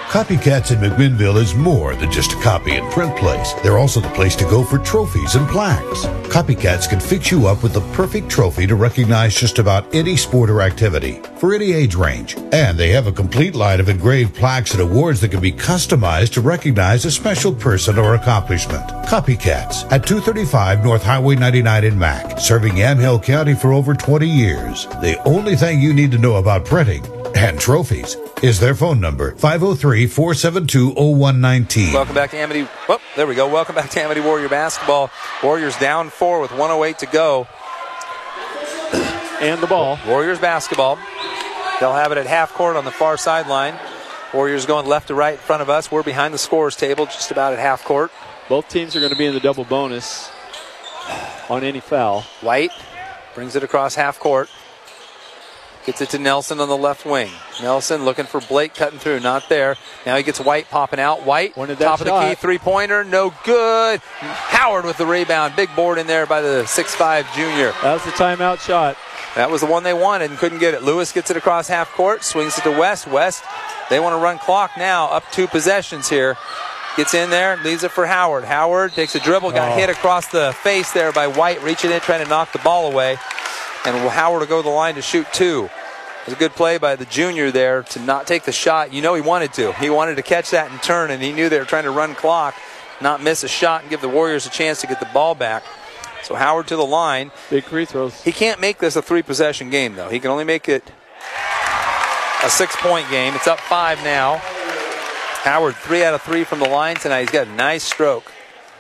Copycats in McMinnville is more than just a copy and print place. They're also the place to go for trophies and plaques. Copycats can fix you up with the perfect trophy to recognize just about any sport or activity for any age range. And they have a complete line of engraved plaques and awards that can be customized to recognize a special person or accomplishment. Copycats at two thirty-five North Highway ninety-nine in Mac, serving Yamhill County for over twenty years. The only thing you need to know about printing and trophies is their phone number, five oh three, four seven two, oh one one nine. Welcome back to Amity. Whoop, there we go. Welcome back to Amity Warrior basketball. Warriors down four with one oh eight to go. And the ball. Warriors basketball. They'll have it at half court on the far sideline. Warriors going left to right in front of us. We're behind the scorer's table, just about at half court. Both teams are going to be in the double bonus on any foul. White brings it across half court. Gets it to Nelson on the left wing. Nelson looking for Blake cutting through. Not there. Now he gets White popping out. White, top of the key, three-pointer. No good. Howard with the rebound. Big board in there by the six five junior. That was the timeout shot. That was the one they wanted and couldn't get it. Lewis gets it across half court. Swings it to West. West, they want to run clock now. Up two possessions here. Gets in there. Leaves it for Howard. Howard takes a dribble. Got oh. hit across the face there by White. Reaching in, trying to knock the ball away. And Howard will go to the line to shoot two. It was a good play by the junior there to not take the shot. You know he wanted to. He wanted to catch that and turn, and he knew they were trying to run clock, not miss a shot, and give the Warriors a chance to get the ball back. So Howard to the line. Big free throws. He can't make this a three-possession game, though. He can only make it a six-point game. It's up five now. Howard, three out of three from the line tonight. He's got a nice stroke.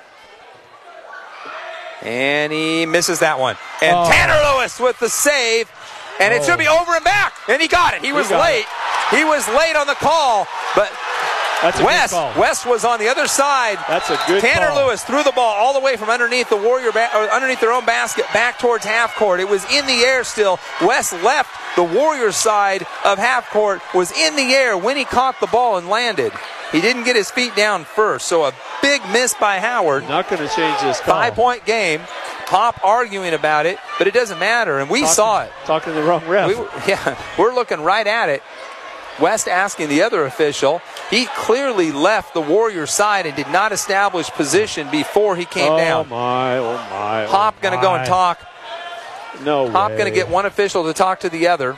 And he misses that one. And oh. Tanner Lewis with the save. And it oh. should be over and back. And he got it. He, he was late. It. He was late on the call. But That's a West, good call. West was on the other side. That's a good Tanner call. Lewis threw the ball all the way from underneath the Warrior, ba- or underneath their own basket, back towards half court. It was in the air still. West left the Warriors side of half court, was in the air when he caught the ball and landed. He didn't get his feet down first, so a big miss by Howard. Not going to change this call. Five-point game. Pop arguing about it, but it doesn't matter, and we talking, saw it. Talking to the wrong ref. We, yeah, we're looking right at it. West asking the other official. He clearly left the Warriors side and did not establish position before he came oh down. Oh, my, oh, my. Pop oh going to go and talk. No Pop way. going to get one official to talk to the other.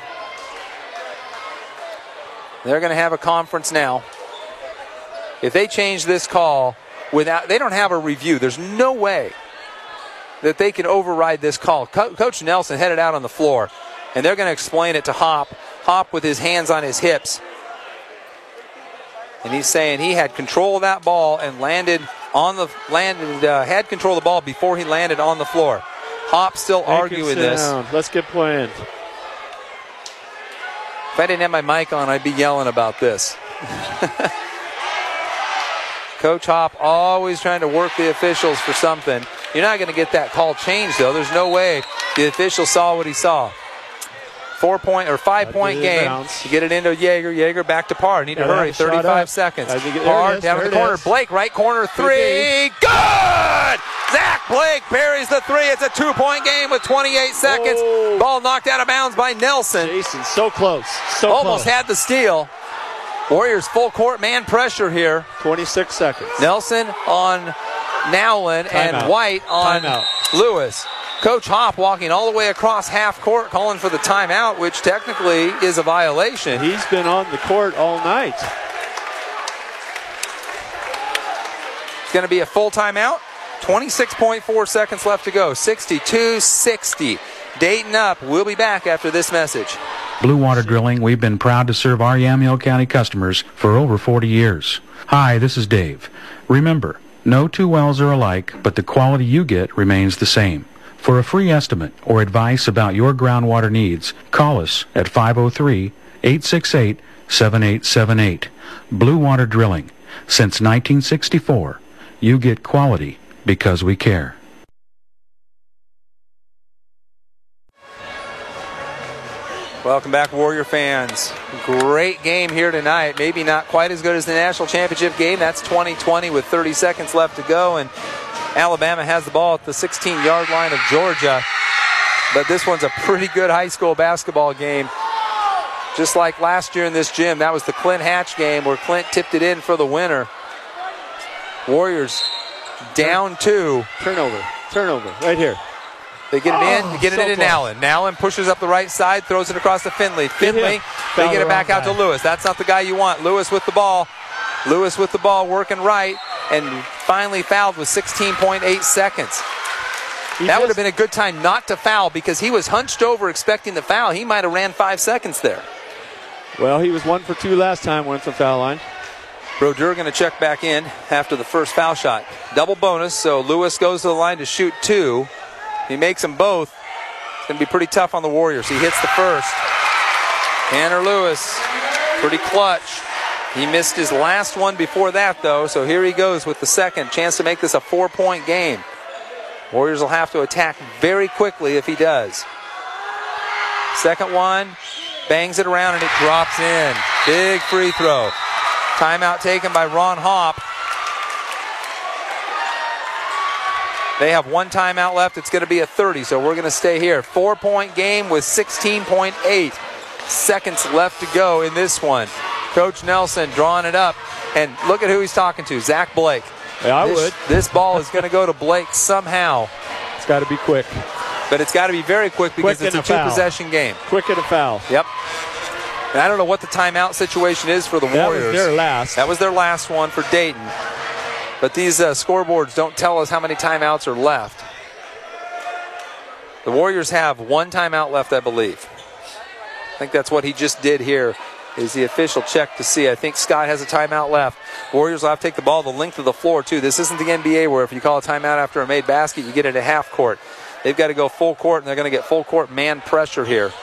They're going to have a conference now. If they change this call without, they don't have a review. There's no way that they can override this call. Co- Coach Nelson headed out on the floor, and they're going to explain it to Hop. Hop with his hands on his hips. And he's saying he had control of that ball and landed on the landed uh, had control of the ball before he landed on the floor. Hop still Make arguing this. Down. Let's get playing. If I didn't have my mic on, I'd be yelling about this. Coach Hop always trying to work the officials for something. You're not going to get that call changed, though. There's no way the official saw what he saw. Four-point or five-point game. Bounce. You get it into Yeager. Yeager back to Parr. Need to yeah, hurry. thirty-five seconds. Parr down in the corner. Is. Blake, right corner, three. Good! Zach Blake parries the three. It's a two-point game with twenty-eight seconds. Whoa. Ball knocked out of bounds by Nelson. Jason, so close. So Almost close. had the steal. Warriors full court man pressure here. twenty-six seconds. Nelson on Nowlin Time and out. White on Time Lewis. Coach Hop walking all the way across half court, calling for the timeout, which technically is a violation. He's been on the court all night. It's going to be a full timeout. twenty-six point four seconds left to go. sixty-two sixty. Dayton up. We'll be back after this message. Blue Water Drilling, we've been proud to serve our Yamhill County customers for over forty years. Hi, this is Dave. Remember, no two wells are alike, but the quality you get remains the same. For a free estimate or advice about your groundwater needs, call us at five oh three, eight six eight, seven eight seven eight. Blue Water Drilling. Since nineteen sixty-four, you get quality because we care. Welcome back, Warrior fans. Great game here tonight. Maybe not quite as good as the national championship game. That's twenty twenty with thirty seconds left to go. And Alabama has the ball at the sixteen-yard line of Georgia. But this one's a pretty good high school basketball game. just like last year in this gym. That was the Clint Hatch game where Clint tipped it in for the winner. Warriors down two. Turnover. Turnover. Right here. They get it in. Oh, They get it so in to close. Nallen. Nallen pushes up the right side, throws it across to Finley. Finley, they Found get the it back wrong out to guy. Lewis. That's not the guy you want. Lewis with the ball. Lewis with the ball, working right, and finally fouled with sixteen point eight seconds. He That would have just- been a good time not to foul because he was hunched over expecting the foul. He might have ran five seconds there. Well, he was one for two last time, went to the foul line. Brodeur going to check back in after the first foul shot. Double bonus, so Lewis goes to the line to shoot two. He makes them both. It's going to be pretty tough on the Warriors. He hits the first. Tanner Lewis, pretty clutch. He missed his last one before that, though, so here he goes with the second. Chance to make this a four-point game. Warriors will have to attack very quickly if he does. Second one, bangs it around, and it drops in. Big free throw. Timeout taken by Ron Hopp. They have one timeout left. It's going to be a thirty, so we're going to stay here. Four-point game with sixteen point eight seconds left to go in this one. Coach Nelson drawing it up, and look at who he's talking to, Zach Blake. Yeah, I this, would. This ball is going to go to Blake somehow, It's got to be quick. but it's got to be very quick because Quick it's a and a foul. two-possession game. Quick and a foul. Yep. And I don't know what the timeout situation is for the That Warriors. was their last. That was their last one for Dayton. But these uh, scoreboards don't tell us how many timeouts are left. The Warriors have one timeout left, I believe. I think that's what he just did here, is the official check to see. I think Scott has a timeout left. Warriors will have to take the ball the length of the floor, too. This isn't the N B A where if you call a timeout after a made basket, you get it at half court. They've got to go full court, and they're going to get full court man pressure here.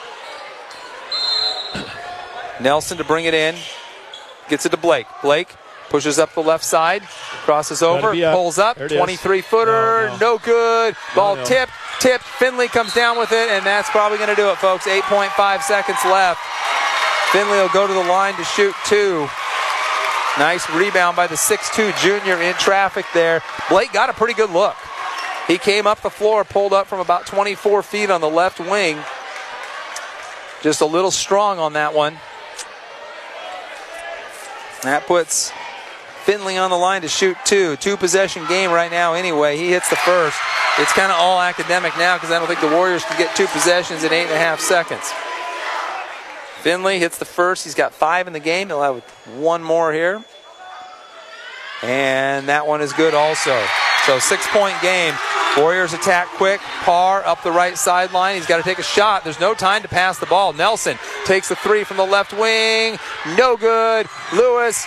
Nelson to bring it in. Gets it to Blake. Blake pushes up the left side. Crosses over. be up. Pulls up. There it is. twenty-three-footer. No, No, no. good. Ball no. tipped. Tipped. Finley comes down with it, and that's probably going to do it, folks. eight point five seconds left. Finley will go to the line to shoot two. Nice rebound by the six two junior in traffic there. Blake got a pretty good look. He came up the floor, pulled up from about twenty-four feet on the left wing. Just a little strong on that one. That puts Finley on the line to shoot two. Two-possession game right now anyway. He hits the first. It's kind of all academic now because I don't think the Warriors can get two possessions in eight and a half seconds. Finley hits the first. He's got five in the game. He'll have one more here. And that one is good also. So six-point game. Warriors attack quick. Parr up the right sideline. He's got to take a shot. There's no time to pass the ball. Nelson takes the three from the left wing. No good. Lewis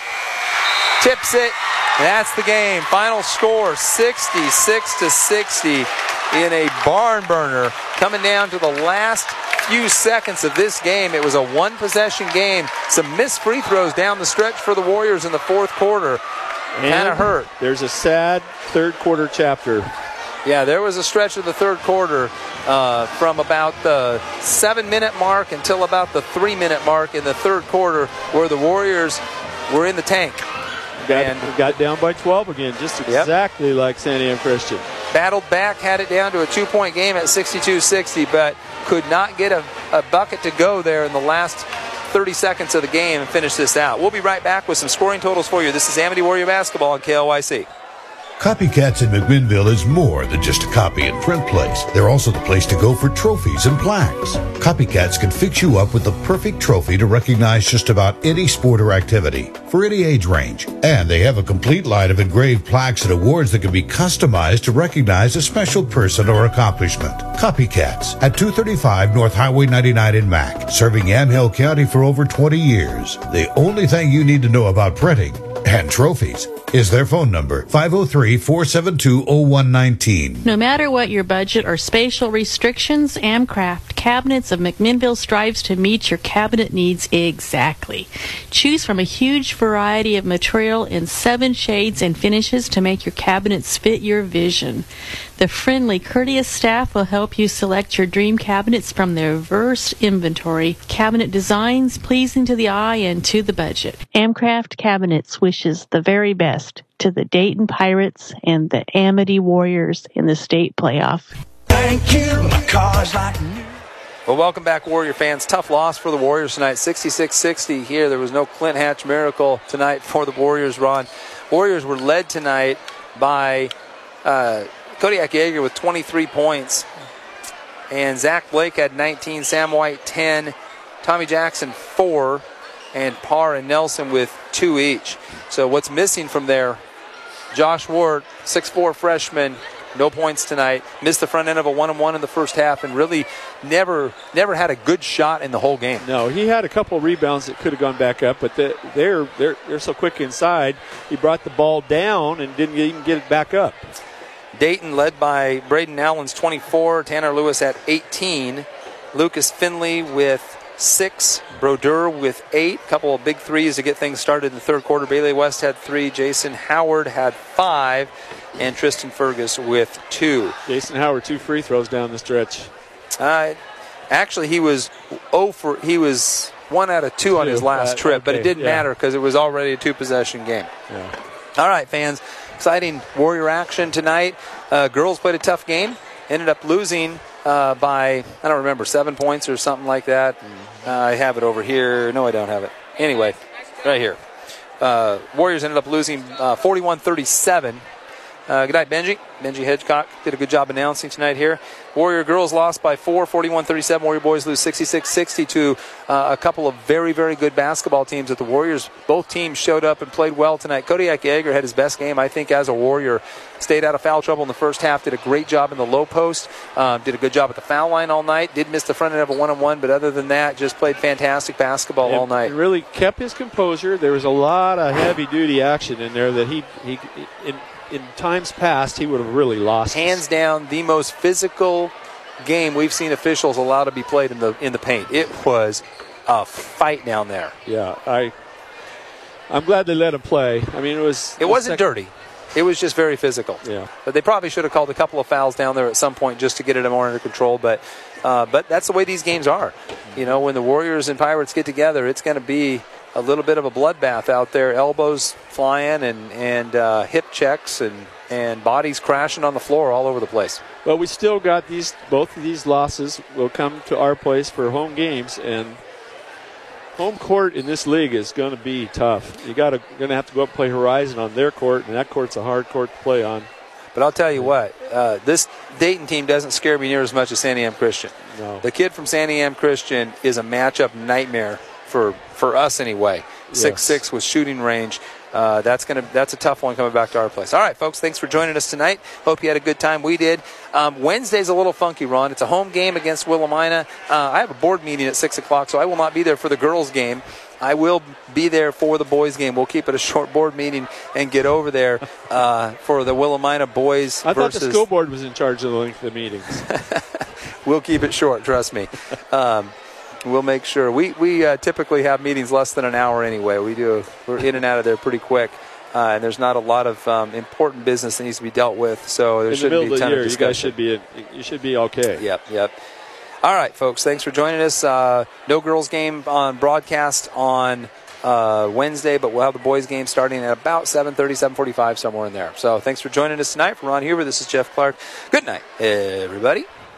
tips it. That's the game. Final score, sixty-six to sixty in a barn burner. Coming down to the last few seconds of this game. It was a one-possession game. Some missed free throws down the stretch for the Warriors in the fourth quarter. Kind of hurt. There's a sad third quarter chapter. Yeah, there was a stretch of the third quarter uh, from about the seven-minute mark until about the three-minute mark in the third quarter where the Warriors were in the tank. Got, And- got down by twelve again, just exactly like Santiam Christian. Battled back, had it down to a two-point game at sixty-two sixty, but could not get a, a bucket to go there in the last thirty seconds of the game and finish this out. We'll be right back with some scoring totals for you. This is Amity Warrior Basketball on K L Y C. Copycats in McMinnville is more than just a copy and print place. They're also the place to go for trophies and plaques. Copycats can fix you up with the perfect trophy to recognize just about any sport or activity for any age range. And they have a complete line of engraved plaques and awards that can be customized to recognize a special person or accomplishment. Copycats at two thirty-five North Highway ninety-nine in Mac, serving Yamhill County for over twenty years. The only thing you need to know about printing and trophies is their phone number, five oh three, four seven two, oh one one nine. No matter what your budget or spatial restrictions, Amcraft Cabinets of McMinnville strives to meet your cabinet needs exactly. Choose from a huge variety of material in seven shades and finishes to make your cabinets fit your vision. The friendly, courteous staff will help you select your dream cabinets from their vast inventory. Cabinet designs pleasing to the eye and to the budget. Amcraft Cabinets wishes the very best to the Dayton Pirates and the Amity Warriors in the state playoff. Thank you, my car's like new. Well, welcome back, Warrior fans. Tough loss for the Warriors tonight, sixty-six sixty here. There was no Clint Hatch miracle tonight for the Warriors, Ron. Warriors were led tonight by uh, Kodiak Yeager with twenty-three points. And Zach Blake had nineteen, Sam White ten, Tommy Jackson four, and Parr and Nelson with two each. So what's missing from there, Josh Ward, six foot four freshman, no points tonight, missed the front end of a one-and-one in the first half, and really never never had a good shot in the whole game. No, he had a couple of rebounds that could have gone back up, but the, they're, they're, they're so quick inside, he brought the ball down and didn't even get it back up. Dayton led by Braden Allens, twenty-four, Tanner Lewis at eighteen, Lucas Finley with six, Brodeur with eight, a couple of big threes to get things started in the third quarter. Bailey West had three, Jason Howard had five, and Tristan Fergus with two. Jason Howard, two free throws down the stretch. Uh, actually, he was oh for he was one out of two, two on his last uh, trip, okay, but it didn't yeah. matter because it was already a two-possession game. Yeah. All right, fans. Exciting Warrior action tonight. Uh, girls played a tough game. Ended up losing uh, by, I don't remember, seven points or something like that. Uh, I have it over here. No, I don't have it. Anyway, right here. Uh, Warriors ended up losing uh, forty-one thirty-seven. Uh, good night, Benji. Benji Hedgecock did a good job announcing tonight here. Warrior girls lost by four, forty-one thirty-seven. Warrior boys lose sixty-six sixty to uh, a couple of very, very good basketball teams. That the Warriors, both teams showed up and played well tonight. Kodiak Yeager had his best game, I think, as a Warrior. Stayed out of foul trouble in the first half. Did a great job in the low post. Um, did a good job at the foul line all night. Did miss the front end of a one-on-one, but other than that, just played fantastic basketball and, all night. And really kept his composure. There was a lot of heavy-duty action in there that he, he in, in times past, he would have really lost. Hands down, the most physical game we've seen officials allow to be played in the in the paint. It was a fight down there. Yeah, I, I'm glad they let him play. I mean, it was. It wasn't dirty. It was just very physical. Yeah. But they probably should have called a couple of fouls down there at some point just to get it more under control. But, uh, but that's the way these games are. You know, when the Warriors and Pirates get together, it's going to be a little bit of a bloodbath out there. Elbows flying and and uh, hip checks and and bodies crashing on the floor all over the place. Well, we still got these. Both of these losses will come to our place for home games, and home court in this league is going to be tough. You got to going to have to go up and play Horizon on their court, and that court's a hard court to play on. But I'll tell you what, uh, this Dayton team doesn't scare me near as much as Santiam Christian. No. The kid from Santiam Christian is a matchup nightmare for for us anyway. Six six with shooting range. Uh, that's gonna that's a tough one coming back to our place. All right, folks, thanks for joining us tonight. Hope you had a good time. We did. Um, Wednesday's a little funky, Ron. It's a home game against Willamina. Uh, I have a board meeting at six o'clock, so I will not be there for the girls' game. I will be there for the boys' game. We'll keep it a short board meeting and get over there uh, for the Willamina boys. I versus... thought the school board was in charge of the length of the meetings. We'll keep it short, trust me. Um, We'll make sure. We we uh, typically have meetings less than an hour anyway. We do. We're in and out of there pretty quick, uh, and there's not a lot of um, important business that needs to be dealt with. So there in shouldn't the be a ton of, the year, of discussion. You guys should be. You should be okay. Yep. Yep. All right, folks. Thanks for joining us. Uh, no girls game on broadcast on uh, Wednesday, but we'll have the boys game starting at about seven thirty, seven forty-five, somewhere in there. So thanks for joining us tonight. For Ron Huber, this is Jeff Clark. Good night, everybody.